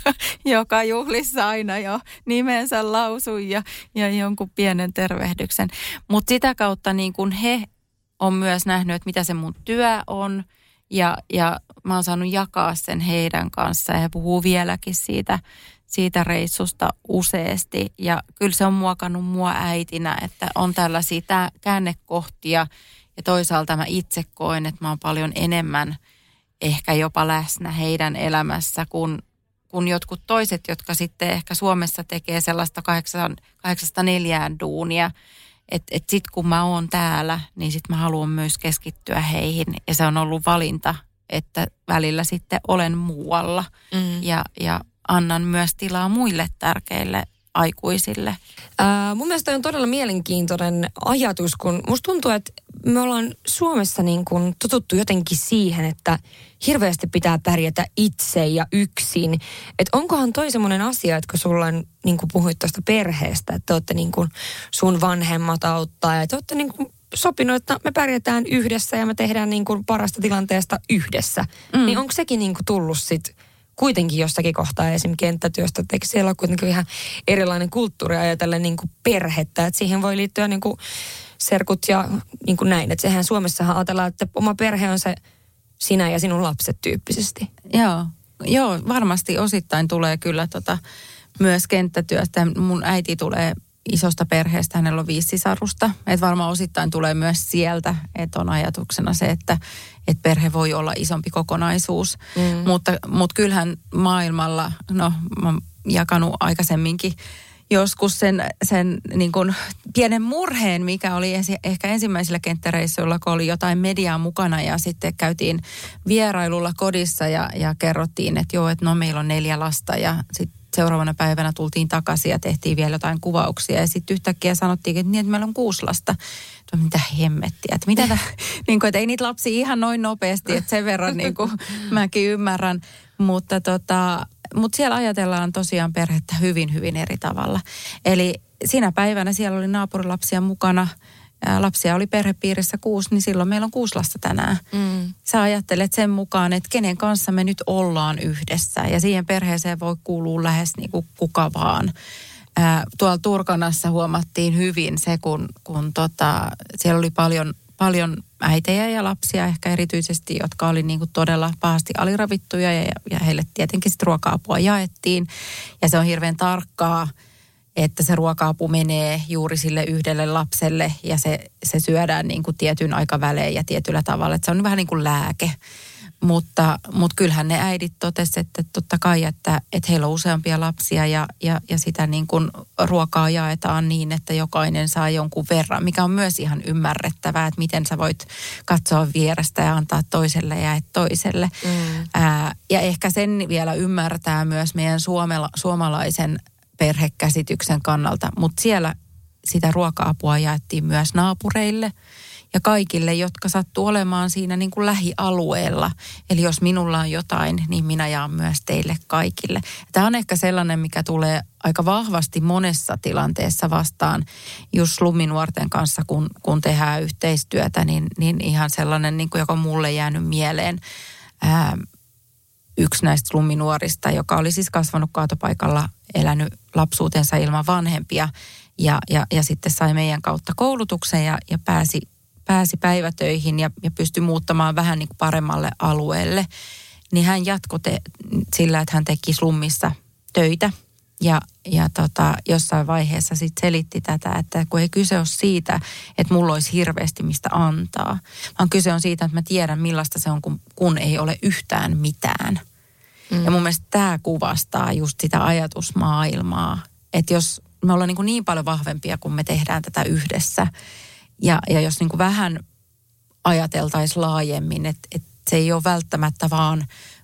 joka juhlissa aina jo nimensä lausui ja, ja jonkun pienen tervehdyksen. Mutta sitä kautta niin kun he on myös nähnyt, että mitä se mun työ on ja, ja mä oon saanut jakaa sen heidän kanssaan ja he puhuu vieläkin siitä, siitä reissusta useasti. Ja kyllä se on muokannut mua äitinä, että on tällaisia tää käännekohtia. Ja toisaalta mä itse koen, että mä oon paljon enemmän ehkä jopa läsnä heidän elämässä kuin, kuin jotkut toiset, jotka sitten ehkä Suomessa tekee sellaista kahdeksan, kahdeksasta neljään duunia. Että et sit kun mä oon täällä, niin sit mä haluan myös keskittyä heihin. Ja se on ollut valinta, että välillä sitten olen muualla mm. ja, ja annan myös tilaa muille tärkeille aikuisille. Ää, mun mielestä on todella mielenkiintoinen ajatus, kun musta tuntuu, että me ollaan Suomessa niin kuin totuttu jotenkin siihen, että hirveästi pitää pärjätä itse ja yksin. Että onkohan toi semmoinen asia, että kun sulla on, niin kuin puhuit tuosta perheestä, että te olette niin kuin sun vanhemmat auttaa ja te olette niin kuin sopinut, että me pärjätään yhdessä ja me tehdään niin kuin parasta tilanteesta yhdessä. Mm. Niin onko sekin niin kuin tullut sitten kuitenkin jossakin kohtaa esimerkiksi kenttätyöstä, että eikö siellä ole kuitenkin ihan erilainen kulttuuri ajatella niin kuin perhettä, että siihen voi liittyä niin kuin serkut ja niin kuin näin, että sehän Suomessahan ajatellaan, että oma perhe on se sinä ja sinun lapset tyyppisesti. Joo, joo varmasti osittain tulee kyllä tota, myös kenttätyöstä. Mun äiti tulee isosta perheestä, hänellä on viisi sisarusta. Että varmaan osittain tulee myös sieltä, että on ajatuksena se, että, että perhe voi olla isompi kokonaisuus. Mm. Mutta, mutta kyllähän maailmalla, no mä oon jakanut aikaisemminkin joskus sen, sen niin kuin pienen murheen, mikä oli ensi, ehkä ensimmäisillä kenttäreissuilla, kun oli jotain mediaa mukana ja sitten käytiin vierailulla kodissa ja, ja kerrottiin, että joo, että no meillä on neljä lasta ja sitten seuraavana päivänä tultiin takaisin ja tehtiin vielä jotain kuvauksia. Ja sitten yhtäkkiä sanottiin, että niin, että meillä on kuusi lasta. Tuo, mitä hemmettiä, että mitä niin kuin, että ei niitä lapsia ihan noin nopeasti, että sen verran niin kuin mäkin ymmärrän. Mutta, tota, mutta siellä ajatellaan tosiaan perhettä hyvin, hyvin eri tavalla. Eli siinä päivänä siellä oli naapurilapsia mukana. Lapsia oli perhepiirissä kuusi, niin silloin meillä on kuusi lasta tänään. Mm. Sä ajattelet sen mukaan, että kenen kanssa me nyt ollaan yhdessä. Ja siihen perheeseen voi kuulua lähes niin kuin kuka vaan. Ää, tuolla Turkanassa huomattiin hyvin se, kun, kun tota, siellä oli paljon, paljon äitejä ja lapsia ehkä erityisesti, jotka oli niin kuin todella pahasti aliravittuja. Ja, ja heille tietenkin sitten ruoka-apua jaettiin. Ja se on hirveän tarkkaa, että se ruoka-apu menee juuri sille yhdelle lapselle ja se, se syödään niin kuin tietyn aikavälein ja tietyllä tavalla. Että se on vähän niin kuin lääke. Mutta, mutta kyllähän ne äidit totesivat, että totta kai, että, että heillä on useampia lapsia ja, ja, ja sitä niin kuin ruokaa jaetaan niin, että jokainen saa jonkun verran, mikä on myös ihan ymmärrettävää, että miten sä voit katsoa vierestä ja antaa toiselle ja et toiselle. Mm. Ää, ja ehkä sen vielä ymmärtää myös meidän suomala, suomalaisen perhekäsityksen kannalta, mutta siellä sitä ruoka-apua jaettiin myös naapureille ja kaikille, jotka sattuu olemaan siinä niin kuin lähialueella. Eli jos minulla on jotain, niin minä jaan myös teille kaikille. Tämä on ehkä sellainen, mikä tulee aika vahvasti monessa tilanteessa vastaan just slumminuorten kanssa, kun, kun tehdään yhteistyötä, niin, niin ihan sellainen, niin kuin joka on mulle jäänyt mieleen. Ää, yksi näistä slumminuorista, joka oli siis kasvanut kaatopaikalla, elänyt lapsuutensa ilman vanhempia ja, ja, ja sitten sai meidän kautta koulutuksen ja, ja pääsi, pääsi päivätöihin ja, ja pystyi muuttamaan vähän niin kuin paremmalle alueelle. Niin hän jatkoi te, sillä, että hän teki slummissa töitä ja, ja tota, jossain vaiheessa sitten selitti tätä, että kun ei kyse ole siitä, että mulla olisi hirveästi mistä antaa, vaan kyse on siitä, että mä tiedän millaista se on, kun, kun ei ole yhtään mitään. Mm. Ja mun mielestä tämä kuvastaa just sitä ajatusmaailmaa, että jos me ollaan niin, kuin niin paljon vahvempia, kun me tehdään tätä yhdessä, ja, ja jos niin kuin vähän ajateltaisiin laajemmin, että, että se ei ole välttämättä vaan,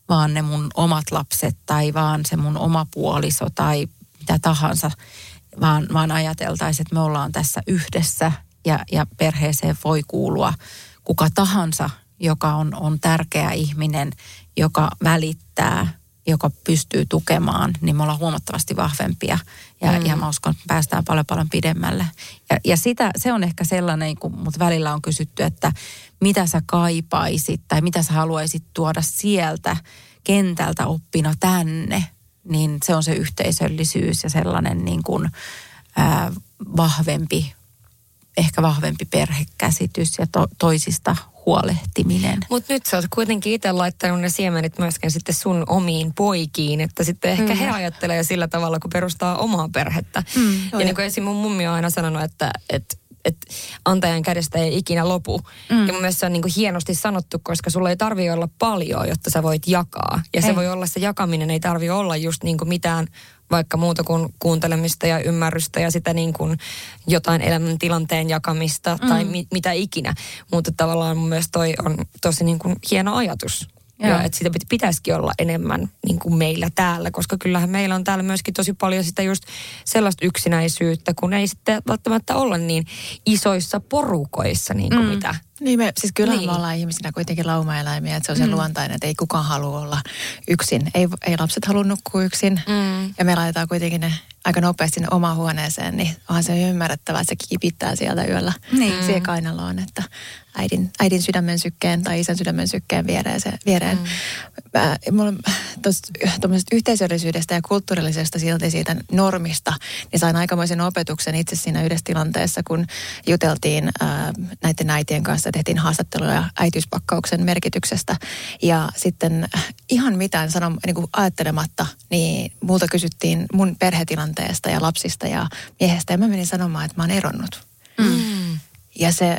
vaan ne mun omat lapset tai vaan se mun oma puoliso tai mitä tahansa, vaan, vaan ajateltaisiin, että me ollaan tässä yhdessä ja, ja perheeseen voi kuulua kuka tahansa, joka on, on tärkeä ihminen, joka välittää, joka pystyy tukemaan, niin me ollaan huomattavasti vahvempia. Ja, mm. ja mä uskon, että päästään paljon paljon pidemmälle. Ja, ja sitä, se on ehkä sellainen, kun mut välillä on kysytty, että mitä sä kaipaisit tai mitä sä haluaisit tuoda sieltä kentältä oppina tänne, niin se on se yhteisöllisyys ja sellainen niin kuin, ää, vahvempi, ehkä vahvempi perhekäsitys ja to, toisista huolehtiminen. Mutta nyt sä oot kuitenkin itse laittanut ne siemenet myöskin sitten sun omiin poikiin, että sitten ehkä mm. he ajattelee sillä tavalla, kun perustaa omaa perhettä. Mm, ja niin kuin esim. Mun mummi on aina sanonut, että, että että antajan kädestä ei ikinä lopu. Mm. Ja mun mielestä se on niin kuin hienosti sanottu, koska sulla ei tarvitse olla paljon, jotta sä voit jakaa. Ja ei. Se voi olla, se jakaminen ei tarvitse olla just niin kuin mitään vaikka muuta kuin kuuntelemista ja ymmärrystä ja sitä niin kuin jotain elämäntilanteen jakamista mm. tai mi- mitä ikinä. Mutta tavallaan mun mielestä toi on tosi niin kuin hieno ajatus. Joo. Ja että sitä pitäisikin olla enemmän niin kuin meillä täällä, koska kyllähän meillä on täällä myöskin tosi paljon sitä just sellaista yksinäisyyttä, kun ei sitten välttämättä olla niin isoissa porukoissa niin kuin mm. mitä. Niin me, siis kyllähän niin. me ollaan ihmisinä kuitenkin laumaeläimiä, että se on se mm. luontainen, että ei kukaan halua olla yksin. Ei, ei lapset halua nukkua yksin mm. ja me laitetaan kuitenkin ne aika nopeasti sinne omaan huoneeseen, niin onhan se ymmärrettävää, että se kipittää sieltä yöllä niin. siihen kainaloon, että äidin, äidin sydämen sykkeen tai isän sydämen sykkeen viereen. Se, viereen. Mm. Äh, mulla tuommoisesta yhteisöllisyydestä ja kulttuurillisesta silti siitä normista, niin sain aikamoisen opetuksen itse siinä yhdessä tilanteessa, kun juteltiin äh, näiden äitien kanssa, tehtiin haastatteluja äitiyspakkauksen merkityksestä. Ja sitten ihan mitään sanon, niin kuin ajattelematta, niin multa kysyttiin mun perhetilanteesta ja lapsista ja miehestä. Ja mä menin sanomaan, että mä oon eronnut. Mm. Ja se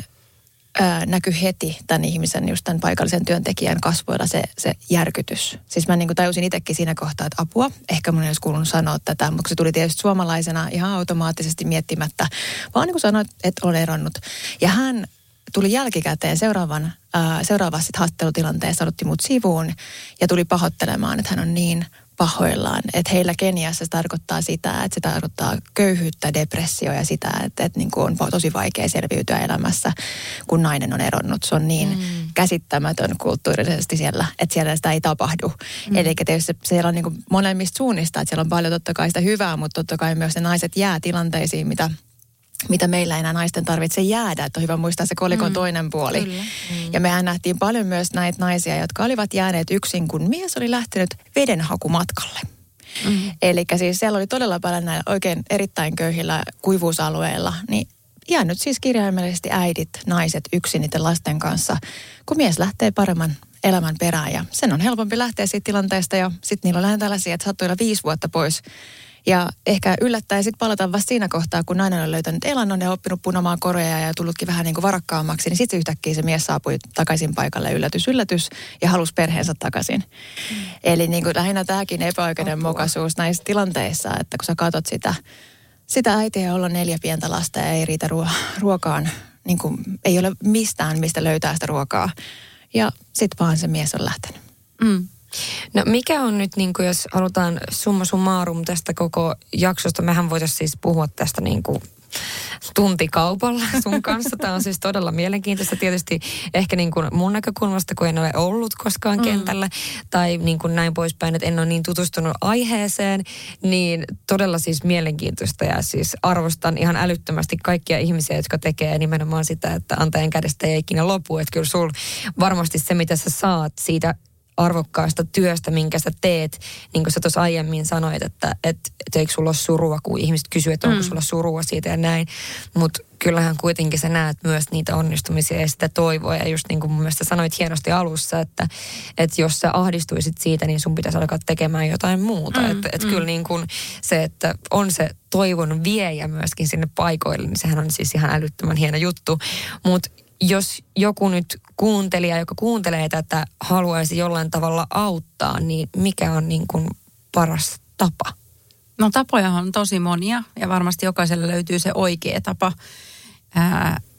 ää, näkyi heti tämän ihmisen, just tämän paikallisen työntekijän kasvoilla se, se järkytys. Siis mä niin kuin tajusin itsekin siinä kohtaa, että apua, ehkä mun ei olisi kuulunut sanoa tätä, mutta se tuli tietysti suomalaisena ihan automaattisesti miettimättä, vaan niin kuin sanoin, että olen eronnut. Ja hän tuli jälkikäteen seuraavan, ää, seuraavassa haastattelutilanteessa, otti mut sivuun ja tuli pahoittelemaan, että hän on niin pahoillaan. Että heillä Keniassa se tarkoittaa sitä, että se tarkoittaa köyhyyttä, depressio ja sitä, että, että niin kuin on tosi vaikea selviytyä elämässä, kun nainen on eronnut. Se on niin mm. käsittämätön kulttuurisesti siellä, että siellä sitä ei tapahdu. Mm. Eli tietysti siellä on niin kuin molemmista suunnista, että siellä on paljon totta kai sitä hyvää, mutta totta kai myös ne naiset jää tilanteisiin, mitä mitä meillä enää naisten tarvitse jäädä. Että on hyvä muistaa se kolikon mm. toinen puoli. Kyllä. Mm. Ja mehän nähtiin paljon myös näitä naisia, jotka olivat jääneet yksin, kun mies oli lähtenyt vedenhakumatkalle. Mm. Eli siis siellä oli todella paljon näillä oikein erittäin köyhillä kuivuusalueilla, niin jäänyt siis kirjaimellisesti äidit, naiset yksin niiden lasten kanssa, kun mies lähtee paremman elämän perään. Ja sen on helpompi lähteä siitä tilanteesta ja sitten niillä on lähinnä tällaisia, että saattoi olla viisi vuotta pois. Ja ehkä yllättäen sitten palata vasta siinä kohtaa, kun nainen on löytänyt elannon ja oppinut punamaan koreja ja tullutkin vähän niin kuin varakkaammaksi, niin sitten yhtäkkiä se mies saapui takaisin paikalle, yllätys, yllätys, ja halusi perheensä takaisin. Mm. Eli niin kuin lähinnä tämäkin epäoikeudenmukaisuus näissä tilanteissa, että kun sä katsot sitä, sitä äitiä, jolla on neljä pientä lasta ja ei riitä ruo- ruokaan, niin kuin ei ole mistään, mistä löytää sitä ruokaa. Ja sitten vaan se mies on lähtenyt. Mm. No mikä on nyt, niin kuin jos halutaan summa summarum tästä koko jaksosta, mehän voitaisiin siis puhua tästä niin kuin tuntikaupalla sun kanssa. Tämä on siis todella mielenkiintoista tietysti ehkä niin kuin mun näkökulmasta, kun en ole ollut koskaan mm. kentällä tai niin kuin näin poispäin, että en ole niin tutustunut aiheeseen, niin todella siis mielenkiintoista ja siis arvostan ihan älyttömästi kaikkia ihmisiä, jotka tekee nimenomaan sitä, että antajan kädestä ei ikinä lopu, että kyllä sul varmasti se, mitä sä saat siitä arvokkaasta työstä, minkä sä teet, niin kuin sä tuossa aiemmin sanoit, että et, et eikö sulla ole surua, kun ihmiset kysyy, että onko mm. sulla surua siitä ja näin, mutta kyllähän kuitenkin sä näet myös niitä onnistumisia ja sitä toivoa, ja just niin kuin mun mielestä sanoit hienosti alussa, että, että jos sä ahdistuisit siitä, niin sun pitäisi alkaa tekemään jotain muuta, mm. että et mm. kyllä niin kuin se, että on se toivon viejä myöskin sinne paikoille, niin sehän on siis ihan älyttömän hieno juttu, mutta jos joku nyt kuuntelija, joka kuuntelee tätä, haluaisi jollain tavalla auttaa, niin mikä on niin kuin paras tapa? No tapoja on tosi monia ja varmasti jokaiselle löytyy se oikea tapa. Ää,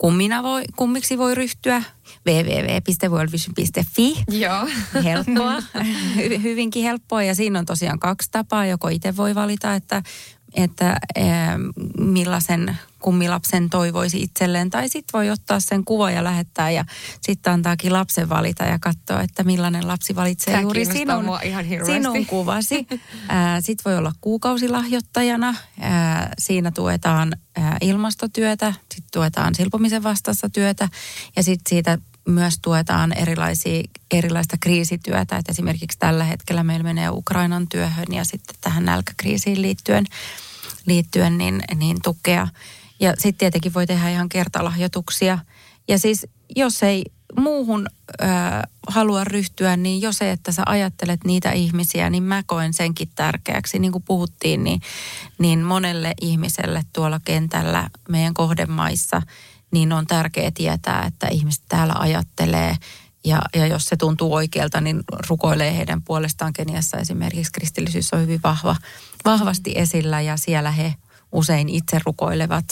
kummina voi, kummiksi voi ryhtyä. double-u double-u double-u piste world vision piste fi. Joo. Helppoa, Hy- hyvinkin helppoa. Ja siinä on tosiaan kaksi tapaa. Joko itse voi valita, että, että eh, millaisen kummilapsen toivoisi itselleen. Tai sitten voi ottaa sen kuva ja lähettää ja sitten antaakin lapsen valita ja katsoa, että millainen lapsi valitsee Tämä juuri sinun, sinun kuvasi. Sitten voi olla kuukausilahjoittajana. Ää, siinä tuetaan ää, ilmastotyötä, sitten tuetaan silpomisen vastaista työtä ja sitten siitä myös tuetaan erilaisia, erilaista kriisityötä. Et esimerkiksi tällä hetkellä meillä menee Ukrainan työhön ja sitten tähän nälkäkriisiin liittyen, liittyen niin, niin tukea. Ja sitten tietenkin voi tehdä ihan kertalahjoituksia. Ja siis jos ei muuhun ö, halua ryhtyä, niin jo se, että sä ajattelet niitä ihmisiä, niin mä koen senkin tärkeäksi. Niin kuin puhuttiin, niin, niin monelle ihmiselle tuolla kentällä meidän kohdemaissa, niin on tärkeää tietää, että ihmiset täällä ajattelee. Ja, ja jos se tuntuu oikealta, niin rukoilee heidän puolestaan. Keniassa esimerkiksi kristillisyys on hyvin vahva, vahvasti esillä ja siellä he usein itse rukoilevat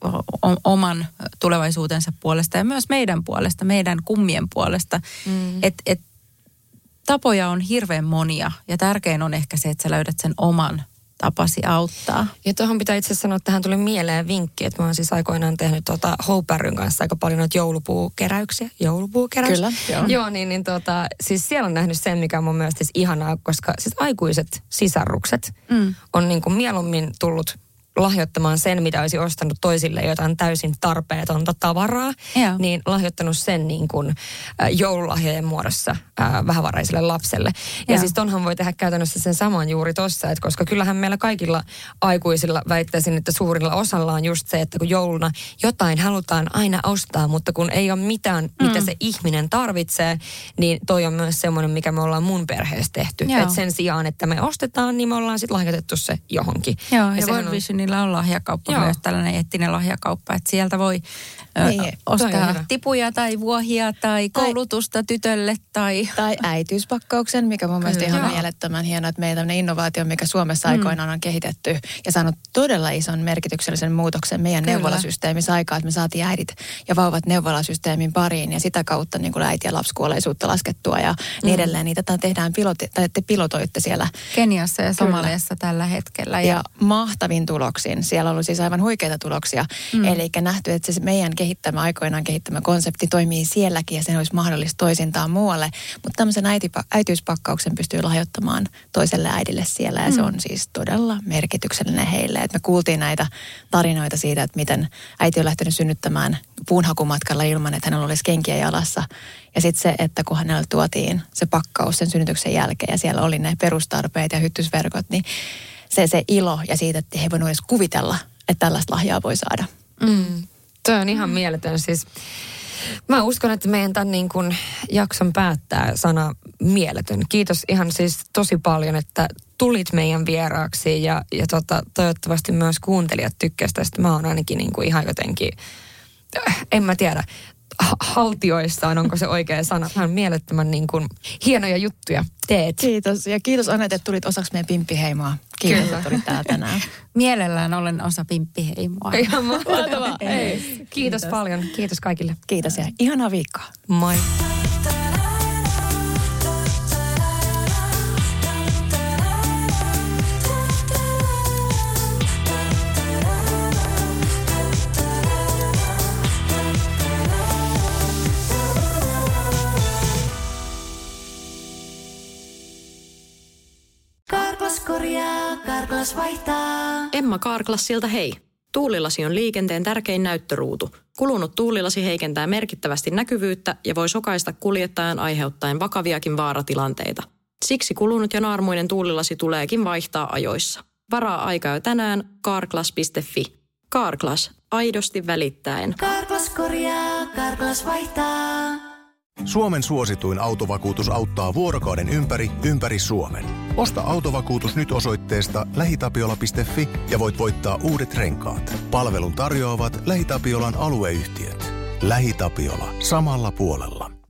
oman tulevaisuutensa puolesta ja myös meidän puolesta, meidän kummien puolesta. Mm. Et, et, tapoja on hirveän monia ja tärkein on ehkä se, että sä löydät sen oman tapasi auttaa. Ja tuohon pitää itse sanoa, että tähän tuli mieleen vinkki, että mä oon siis aikoinaan tehnyt tuota Hope ryn kanssa aika paljon noita joulupuukeräyksiä. Joulupuukeräys. Kyllä, joo. Joo, niin, niin tota, siis siellä on nähnyt sen, mikä on mun mielestä siis ihanaa, koska siis aikuiset sisarrukset mm. on niin kuin mieluummin tullut lahjoittamaan sen, mitä olisi ostanut toisille jotain täysin tarpeetonta tavaraa, Joo. niin lahjoittanut sen niin kuin äh, joululahjojen muodossa äh, vähävaraiselle lapselle. Ja Joo. siis tonhan voi tehdä käytännössä sen saman juuri tossa, että koska kyllähän meillä kaikilla aikuisilla väittäisin, että suurilla osalla on just se, että kun jouluna jotain halutaan aina ostaa, mutta kun ei ole mitään, mm. mitä se ihminen tarvitsee, niin toi on myös semmoinen, mikä me ollaan mun perheessä tehty. Että sen sijaan, että me ostetaan, niin me ollaan sitten lahjoitettu se johonkin. Joo, ja, ja World Vision niillä on lahjakauppa Joo. myös, tällainen eettinen lahjakauppa, että sieltä voi niin, ö, ostaa tipuja tai vuohia tai koulutusta tai, tytölle tai... Tai äitiyspakkauksen, mikä mun mielestä ihan mielettömän hienoa, että meillä tämmöinen innovaatio, mikä Suomessa aikoinaan on kehitetty ja saanut todella ison merkityksellisen muutoksen meidän Kyllä. neuvolasysteemissä aikaa, että me saatiin äidit ja vauvat neuvolasysteemin pariin ja sitä kautta niin kuin äiti- ja lapsikuolleisuutta laskettua ja niin mm. edelleen. Niin tätä tehdään piloti, tai te pilotoitte siellä Keniassa ja Somaliassa tällä hetkellä. Ja, ja mahtavin tuloksin. Siellä on ollut siis aivan huikeita tuloksia. Mm. Eli nähty, että se meidän kehittämä, aikoinaan kehittämä konsepti toimii sielläkin ja sen olisi mahdollista toisintaan muualle. Mutta tämmöisen äitipa- äitiyspakkauksen pystyy lahjoittamaan toiselle äidille siellä ja mm. se on siis todella merkityksellinen heille. Et me kuultiin näitä tarinoita siitä, että miten äiti on lähtenyt synnyttämään puunhakumatkalla ilman, että hänellä olisi kenkiä jalassa. Ja sitten se, että kun hänelle tuotiin se pakkaus sen synnytyksen jälkeen ja siellä oli ne perustarpeet ja hyttysverkot, niin se, se ilo ja siitä, että he ei voinut edes kuvitella, että tällaista lahjaa voi saada. Mm. Tuo on ihan mm. mieletön. Siis, mä uskon, että meidän tämän niin kuin jakson päättää sana mieletön. Kiitos ihan siis tosi paljon, että tulit meidän vieraaksi ja, ja tota, toivottavasti myös kuuntelijat tykkäsivät tästä. Mä oon ainakin niin kuin ihan jotenkin, en mä tiedä, haltioissaan, onko se oikea sana. Hän on mielettömän niin kuin hienoja juttuja teet. Kiitos. Ja kiitos Anette, että tulit osaksi meidän Pimppiheimoa. Kiitos, Kyllä. että tulit täällä tänään. Mielellään olen osa Pimppiheimoa. Ihan mahtavaa. Kiitos, Kiitos paljon. Kiitos kaikille. Kiitos ja ihanaa viikkoa. Moi. Karklas korjaa, Karklas vaihtaa. Emma Karklassilta hei. Tuulilasi on liikenteen tärkein näyttöruutu. Kulunut tuulilasi heikentää merkittävästi näkyvyyttä ja voi sokaista kuljettajan aiheuttaen vakaviakin vaaratilanteita. Siksi kulunut ja naarmuinen tuulilasi tuleekin vaihtaa ajoissa. Varaa aikaa jo tänään karklas piste fi. Karklas, aidosti välittäen. Karklas korjaa, Karklas vaihtaa. Suomen suosituin autovakuutus auttaa vuorokauden ympäri, ympäri Suomen. Osta autovakuutus nyt osoitteesta lähitapiola piste fi ja voit voittaa uudet renkaat. Palvelun tarjoavat LähiTapiolan alueyhtiöt. LähiTapiola. Samalla puolella.